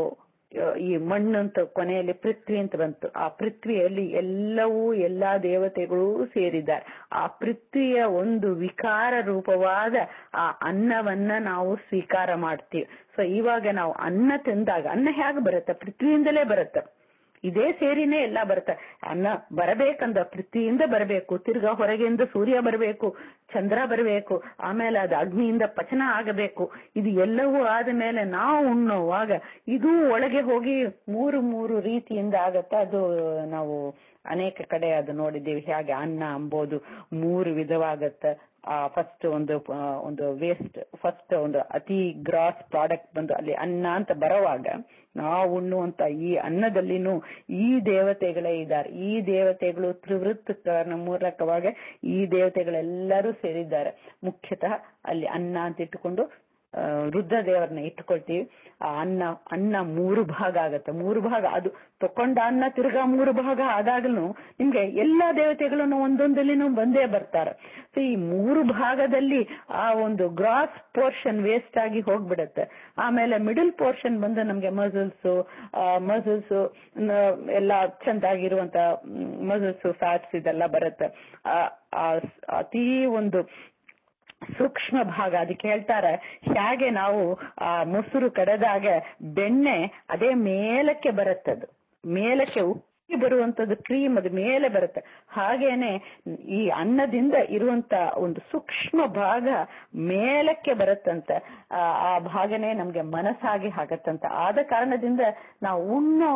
ಈ ಮಣ್ಣು ಅಂತ ಕೊನೆಯಲ್ಲಿ ಪೃಥ್ವಿ ಅಂತ ಬಂತು, ಆ ಪೃಥ್ವಿಯಲ್ಲಿ ಎಲ್ಲವೂ ಎಲ್ಲಾ ದೇವತೆಗಳು ಸೇರಿದ್ದಾರೆ. ಆ ಪೃಥ್ವಿಯ ಒಂದು ವಿಕಾರ ರೂಪವಾದ ಆ ಅನ್ನವನ್ನ ನಾವು ಸ್ವೀಕಾರ ಮಾಡ್ತೀವಿ. ಸೊ ಇವಾಗ ನಾವು ಅನ್ನ ತಿಂದಾಗ ಅನ್ನ ಹೇಗೆ ಬರುತ್ತೆ? ಪೃಥ್ವಿಯಿಂದಲೇ ಬರುತ್ತೆ. ಇದೇ ಸೇರಿನೇ ಎಲ್ಲ ಬರುತ್ತೆ. ಅನ್ನ ಬರಬೇಕಂದ ಪೃಥ್ವಿಯಿಂದ ಬರಬೇಕು, ತಿರ್ಗಾ ಹೊರಗಿಂದ ಸೂರ್ಯ ಬರಬೇಕು, ಚಂದ್ರ ಬರಬೇಕು, ಆಮೇಲೆ ಅದು ಅಗ್ನಿಯಿಂದ ಪಚನ ಆಗಬೇಕು. ಇದು ಎಲ್ಲವೂ ಆದ ಮೇಲೆ ನಾವು ಉಣ್ಣುವಾಗ ಇದು ಒಳಗೆ ಹೋಗಿ ಮೂರು ಮೂರು ರೀತಿಯಿಂದ ಆಗತ್ತೆ. ಅದು ನಾವು ಅನೇಕ ಕಡೆ ಅದು ನೋಡಿದ್ದೀವಿ. ಹೇಗೆ ಅನ್ನ ಅಂಬೋದು ಮೂರು ವಿಧವಾಗತ್ತೆ. ಆ ಫಸ್ಟ್ ಒಂದು ಒಂದು ವೇಸ್ಟ್, ಫಸ್ಟ್ ಒಂದು ಅತಿ ಗ್ರಾಸ್ ಪ್ರಾಡಕ್ಟ್ ಬಂದು ಅಲ್ಲಿ ಅನ್ನ ಅಂತ ಬರೋವಾಗ ನಾವು ಉಣ್ಣುವಂತ ಈ ಅನ್ನದಲ್ಲಿನೂ ಈ ದೇವತೆಗಳೇ ಇದ್ದಾರೆ. ಈ ದೇವತೆಗಳು ತ್ರಿವೃತ್ ಮೂಲಕವಾಗ ಈ ದೇವತೆಗಳೆಲ್ಲರೂ ಸೇರಿದ್ದಾರೆ. ಮುಖ್ಯತಃ ಅಲ್ಲಿ ಅನ್ನ ಅಂತ ಇಟ್ಟುಕೊಂಡು ರುದ್ರ ದೇವರನ್ನ ಇಟ್ಕೊಳ್ತೀವಿ. ಆ ಅನ್ನ ಅನ್ನ ಮೂರು ಭಾಗ ಆಗತ್ತೆ. ಮೂರು ಭಾಗ ಅದು ತಕೊಂಡ ಅನ್ನ ತಿರ್ಗಾ ಮೂರು ಭಾಗ ಆದಾಗಲೂ ನಿಮ್ಗೆ ಎಲ್ಲಾ ದೇವತೆಗಳನ್ನು ಒಂದೊಂದಲ್ಲಿನೂ ಬಂದೇ ಬರ್ತಾರೆ. ಸೊ ಈ ಮೂರು ಭಾಗದಲ್ಲಿ ಆ ಒಂದು ಗ್ರಾಸ್ ಪೋರ್ಷನ್ ವೇಸ್ಟ್ ಆಗಿ ಹೋಗ್ಬಿಡತ್ತೆ. ಆಮೇಲೆ ಮಿಡಲ್ ಪೋರ್ಷನ್ ಬಂದು ನಮ್ಗೆ ಮಸಲ್ಸ್ ಮಸಲ್ಸ್ ಎಲ್ಲಾ ಚಂದಾಗಿರುವಂತ ಮಸಲ್ಸ್, ಫ್ಯಾಟ್ಸ್ ಇದೆಲ್ಲ ಬರುತ್ತೆ. ಅತೀ ಒಂದು ಸೂಕ್ಷ್ಮ ಭಾಗ. ಅದಕ್ಕೆ ಹೇಳ್ತಾರೆ ಹೇಗೆ ನಾವು ಆ ಮೊಸರು ಕಡೆದಾಗ ಬೆಣ್ಣೆ ಅದೇ ಮೇಲಕ್ಕೆ ಬರುತ್ತದು, ಮೇಲಕ್ಕೆ ಉಕ್ಕಿ ಬರುವಂತದ್ದು ಕ್ರೀಮ್ ಅದು ಮೇಲೆ ಬರುತ್ತೆ. ಹಾಗೇನೆ ಈ ಅನ್ನದಿಂದ ಇರುವಂತ ಒಂದು ಸೂಕ್ಷ್ಮ ಭಾಗ ಮೇಲಕ್ಕೆ ಬರುತ್ತಂತ. ಆ ಭಾಗನೇ ನಮ್ಗೆ ಮನಸ್ಸಾಗಿ ಆಗತ್ತಂತ. ಆದ ಕಾರಣದಿಂದ ನಾವು ಉಣ್ಣೋ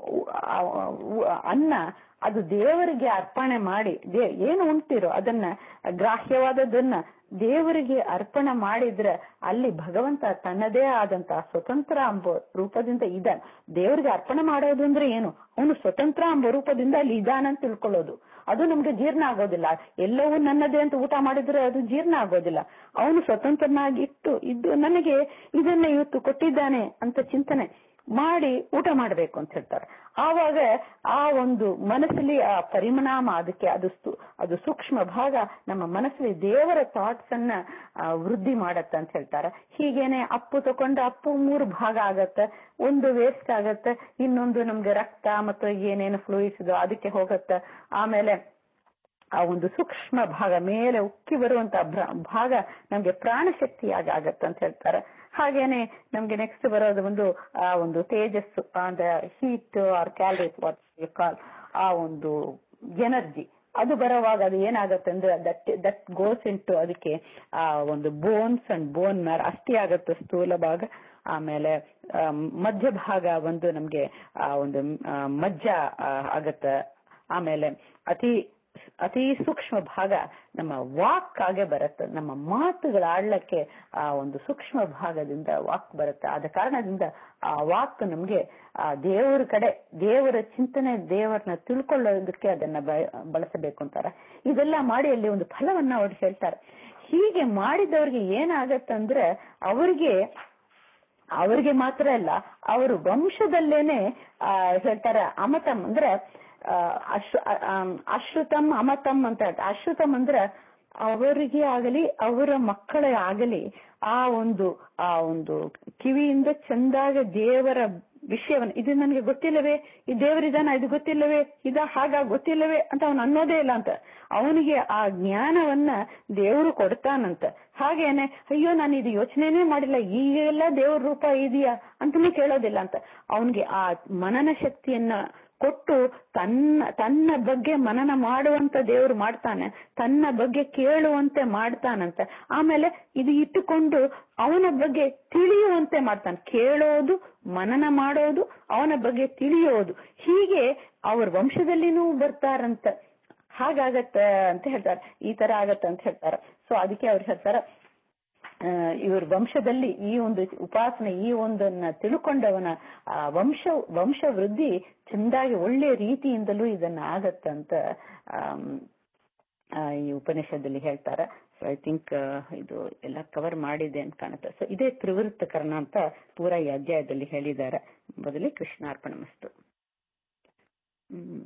ಅನ್ನ ಅದು ದೇವರಿಗೆ ಅರ್ಪಣೆ ಮಾಡಿ, ಏನು ಉಣ್ತಿರೋ ಅದನ್ನ ಗ್ರಾಹ್ಯವಾದದನ್ನ ದೇವರಿಗೆ ಅರ್ಪಣೆ ಮಾಡಿದ್ರೆ ಅಲ್ಲಿ ಭಗವಂತ ತನ್ನದೇ ಆದಂತ ಸ್ವತಂತ್ರ ಎಂಬ ರೂಪದಿಂದ ಇದ್ದಾನೆ. ದೇವರಿಗೆ ಅರ್ಪಣೆ ಮಾಡೋದು ಅಂದ್ರೆ ಏನು? ಅವನು ಸ್ವತಂತ್ರ ಎಂಬ ರೂಪದಿಂದ ಅಲ್ಲಿ ಇದ್ದಾನಂತ ತಿಳ್ಕೊಳ್ಳೋದು. ಅದು ನಮ್ಗೆ ಜೀರ್ಣ ಆಗೋದಿಲ್ಲ. ಎಲ್ಲವೂ ನನ್ನದೇ ಅಂತ ಊಟ ಮಾಡಿದ್ರೆ ಅದು ಜೀರ್ಣ ಆಗೋದಿಲ್ಲ. ಅವನು ಸ್ವತಂತ್ರನಾಗಿಟ್ಟು ಇದ್ದು ನನಗೆ ಇದನ್ನ ಇವತ್ತು ಕೊಟ್ಟಿದ್ದಾನೆ ಅಂತ ಚಿಂತನೆ ಮಾಡಿ ಊಟ ಮಾಡ್ಬೇಕು ಅಂತ ಹೇಳ್ತಾರೆ. ಆವಾಗ ಆ ಒಂದು ಮನಸ್ಸಲ್ಲಿ ಆ ಪರಿಣಾಮ, ಅದಕ್ಕೆ ಅದು ಅದು ಸೂಕ್ಷ್ಮ ಭಾಗ ನಮ್ಮ ಮನಸ್ಸಲ್ಲಿ ದೇವರ ಥಾಟ್ಸ್ ಅನ್ನ ವೃದ್ಧಿ ಮಾಡತ್ತೆ ಅಂತ ಹೇಳ್ತಾರೆ. ಹೀಗೇನೆ ಅಪ್ಪು ತಗೊಂಡು ಅಪ್ಪು ಮೂರು ಭಾಗ ಆಗತ್ತೆ. ಒಂದು ವೇಸ್ಟ್ ಆಗತ್ತೆ, ಇನ್ನೊಂದು ನಮ್ಗೆ ರಕ್ತ ಮತ್ತು ಏನೇನು ಫ್ಲೂಯಿಡ್ಸ್ ಇದೋ ಅದಕ್ಕೆ ಹೋಗತ್ತೆ. ಆಮೇಲೆ ಆ ಒಂದು ಸೂಕ್ಷ್ಮ ಭಾಗ ಮೇಲೆ ಉಕ್ಕಿ ಬರುವಂತ ಭಾಗ ನಮ್ಗೆ ಪ್ರಾಣಶಕ್ತಿಯಾಗಿ ಆಗತ್ತೆ ಅಂತ ಹೇಳ್ತಾರೆ. ಹಾಗೇನೆ ನಮ್ಗೆ ನೆಕ್ಸ್ಟ್ ಬರೋದು ಒಂದು ಆ ಒಂದು ತೇಜಸ್ಸು, ಅಂದ್ರೆ heat or calories what you call, ಆ ಒಂದು ಎನರ್ಜಿ ಅದು ಬರೋವಾಗ ಅದು ಏನಾಗುತ್ತೆ ಅಂದ್ರೆ ದಟ್ ದಟ್ ಗೋಸ್ ಇಂಟು ಅದಕ್ಕೆ ಆ ಒಂದು ಬೋನ್ಸ್ ಅಂಡ್ ಬೋನ್ ಮ್ಯಾರ ಅಷ್ಟೇ ಆಗತ್ತೆ ಸ್ಥೂಲ ಭಾಗ. ಆಮೇಲೆ ಮಧ್ಯ ಭಾಗ ಒಂದು ನಮ್ಗೆ ಆ ಒಂದು ಮಜ್ಜ ಆಗತ್ತೆ. ಆಮೇಲೆ ಅತಿ ಅತಿ ಸೂಕ್ಷ್ಮ ಭಾಗ ನಮ್ಮ ವಾಕ್ ಆಗೆ ಬರುತ್ತೆ. ನಮ್ಮ ಮಾತುಗಳಾಡ್ಲಕ್ಕೆ ಆ ಒಂದು ಸೂಕ್ಷ್ಮ ಭಾಗದಿಂದ ವಾಕ್ ಬರುತ್ತೆ. ಆದ ಕಾರಣದಿಂದ ಆ ವಾಕ್ ನಮ್ಗೆ ಆ ದೇವರ ಕಡೆ, ದೇವರ ಚಿಂತನೆ, ದೇವರನ್ನ ತಿಳ್ಕೊಳ್ಳೋದಕ್ಕೆ ಅದನ್ನ ಬಳಸಬೇಕು ಅಂತಾರೆ. ಇದೆಲ್ಲ ಮಾಡಿ ಅಲ್ಲಿ ಒಂದು ಫಲವನ್ನ ಅವ್ರು ಹೇಳ್ತಾರೆ. ಹೀಗೆ ಮಾಡಿದವ್ರಿಗೆ ಏನಾಗತ್ತಂದ್ರೆ ಅವ್ರಿಗೆ ಅವ್ರಿಗೆ ಮಾತ್ರ ಅಲ್ಲ, ಅವರು ವಂಶದಲ್ಲೇನೆ ಆ ಹೇಳ್ತಾರೆ ಅಮತಂ ಅಂದ್ರೆ ಅಶ್ರು ಅಶ್ರುತಂ ಅಮತಂ ಅಂತ ಹೇಳ್ತಾರೆ. ಅಶ್ರುತಂ ಅಂದ್ರೆ ಅವರಿಗೆ ಆಗಲಿ ಅವರ ಮಕ್ಕಳೇ ಆಗಲಿ ಆ ಒಂದು ಆ ಒಂದು ಕಿವಿಯಿಂದ ಚಂದಾಗ ದೇವರ ವಿಷಯವನ್ನು, ಇದು ನನಗೆ ಗೊತ್ತಿಲ್ಲವೇ, ಈ ದೇವರಿದಾನ, ಇದು ಗೊತ್ತಿಲ್ಲವೇ, ಇದ ಹಾಗ ಗೊತ್ತಿಲ್ಲವೇ ಅಂತ ಅವನು ಅನ್ನೋದೇ ಇಲ್ಲ ಅಂತ. ಅವನಿಗೆ ಆ ಜ್ಞಾನವನ್ನ ದೇವರು ಕೊಡ್ತಾನಂತ. ಹಾಗೇನೆ ಅಯ್ಯೋ ನಾನು ಇದು ಯೋಚನೆನೇ ಮಾಡಿಲ್ಲ, ಈಗೆಲ್ಲ ದೇವ್ರ ರೂಪ ಇದೆಯಾ ಅಂತಾನೆ ಕೇಳೋದಿಲ್ಲ ಅಂತ. ಅವನಿಗೆ ಆ ಮನನ ಶಕ್ತಿಯನ್ನ ಕೊಟ್ಟು ತನ್ನ ತನ್ನ ಬಗ್ಗೆ ಮನನ ಮಾಡುವಂತ ದೇವರು ಮಾಡ್ತಾನೆ, ತನ್ನ ಬಗ್ಗೆ ಕೇಳುವಂತೆ ಮಾಡ್ತಾನಂತೆ. ಆಮೇಲೆ ಇದು ಇಟ್ಟುಕೊಂಡು ಅವನ ಬಗ್ಗೆ ತಿಳಿಯುವಂತೆ ಮಾಡ್ತಾನೆ. ಕೇಳೋದು, ಮನನ ಮಾಡೋದು, ಅವನ ಬಗ್ಗೆ ತಿಳಿಯೋದು, ಹೀಗೆ ಅವ್ರ ವಂಶದಲ್ಲಿನೂ ಬರ್ತಾರಂತ. ಹಾಗಾಗತ್ತ ಅಂತ ಹೇಳ್ತಾರೆ, ಈ ತರ ಆಗತ್ತ ಅಂತ ಹೇಳ್ತಾರೆ. ಸೊ ಅದಕ್ಕೆ ಅವ್ರು ಹೇಳ್ತಾರ, ಇವ್ರ ವಂಶದಲ್ಲಿ ಈ ಒಂದು ಉಪಾಸನೆ, ಈ ಒಂದನ್ನ ತಿಳ್ಕೊಂಡವನ ಆ ವಂಶ ವಂಶ ವೃದ್ಧಿ ಚೆಂದಾಗಿ ಒಳ್ಳೆ ರೀತಿಯಿಂದಲೂ ಇದನ್ನ ಆಗತ್ತಂತ ಈ ಉಪನಿಷದಲ್ಲಿ ಹೇಳ್ತಾರೆ. ಸೊ ಐ ಥಿಂಕ್ ಇದು ಎಲ್ಲ ಕವರ್ ಮಾಡಿದೆ ಅಂತ ಕಾಣುತ್ತೆ. ಸೊ ಇದೇ ತ್ರಿವೃತ್ತಕರಣ ಅಂತ ಪೂರಾ ಈ ಅಧ್ಯಾಯದಲ್ಲಿ ಹೇಳಿದ್ದಾರೆ. ಮೊದಲೇ ಕೃಷ್ಣಾರ್ಪಣ ಮಸ್ತು.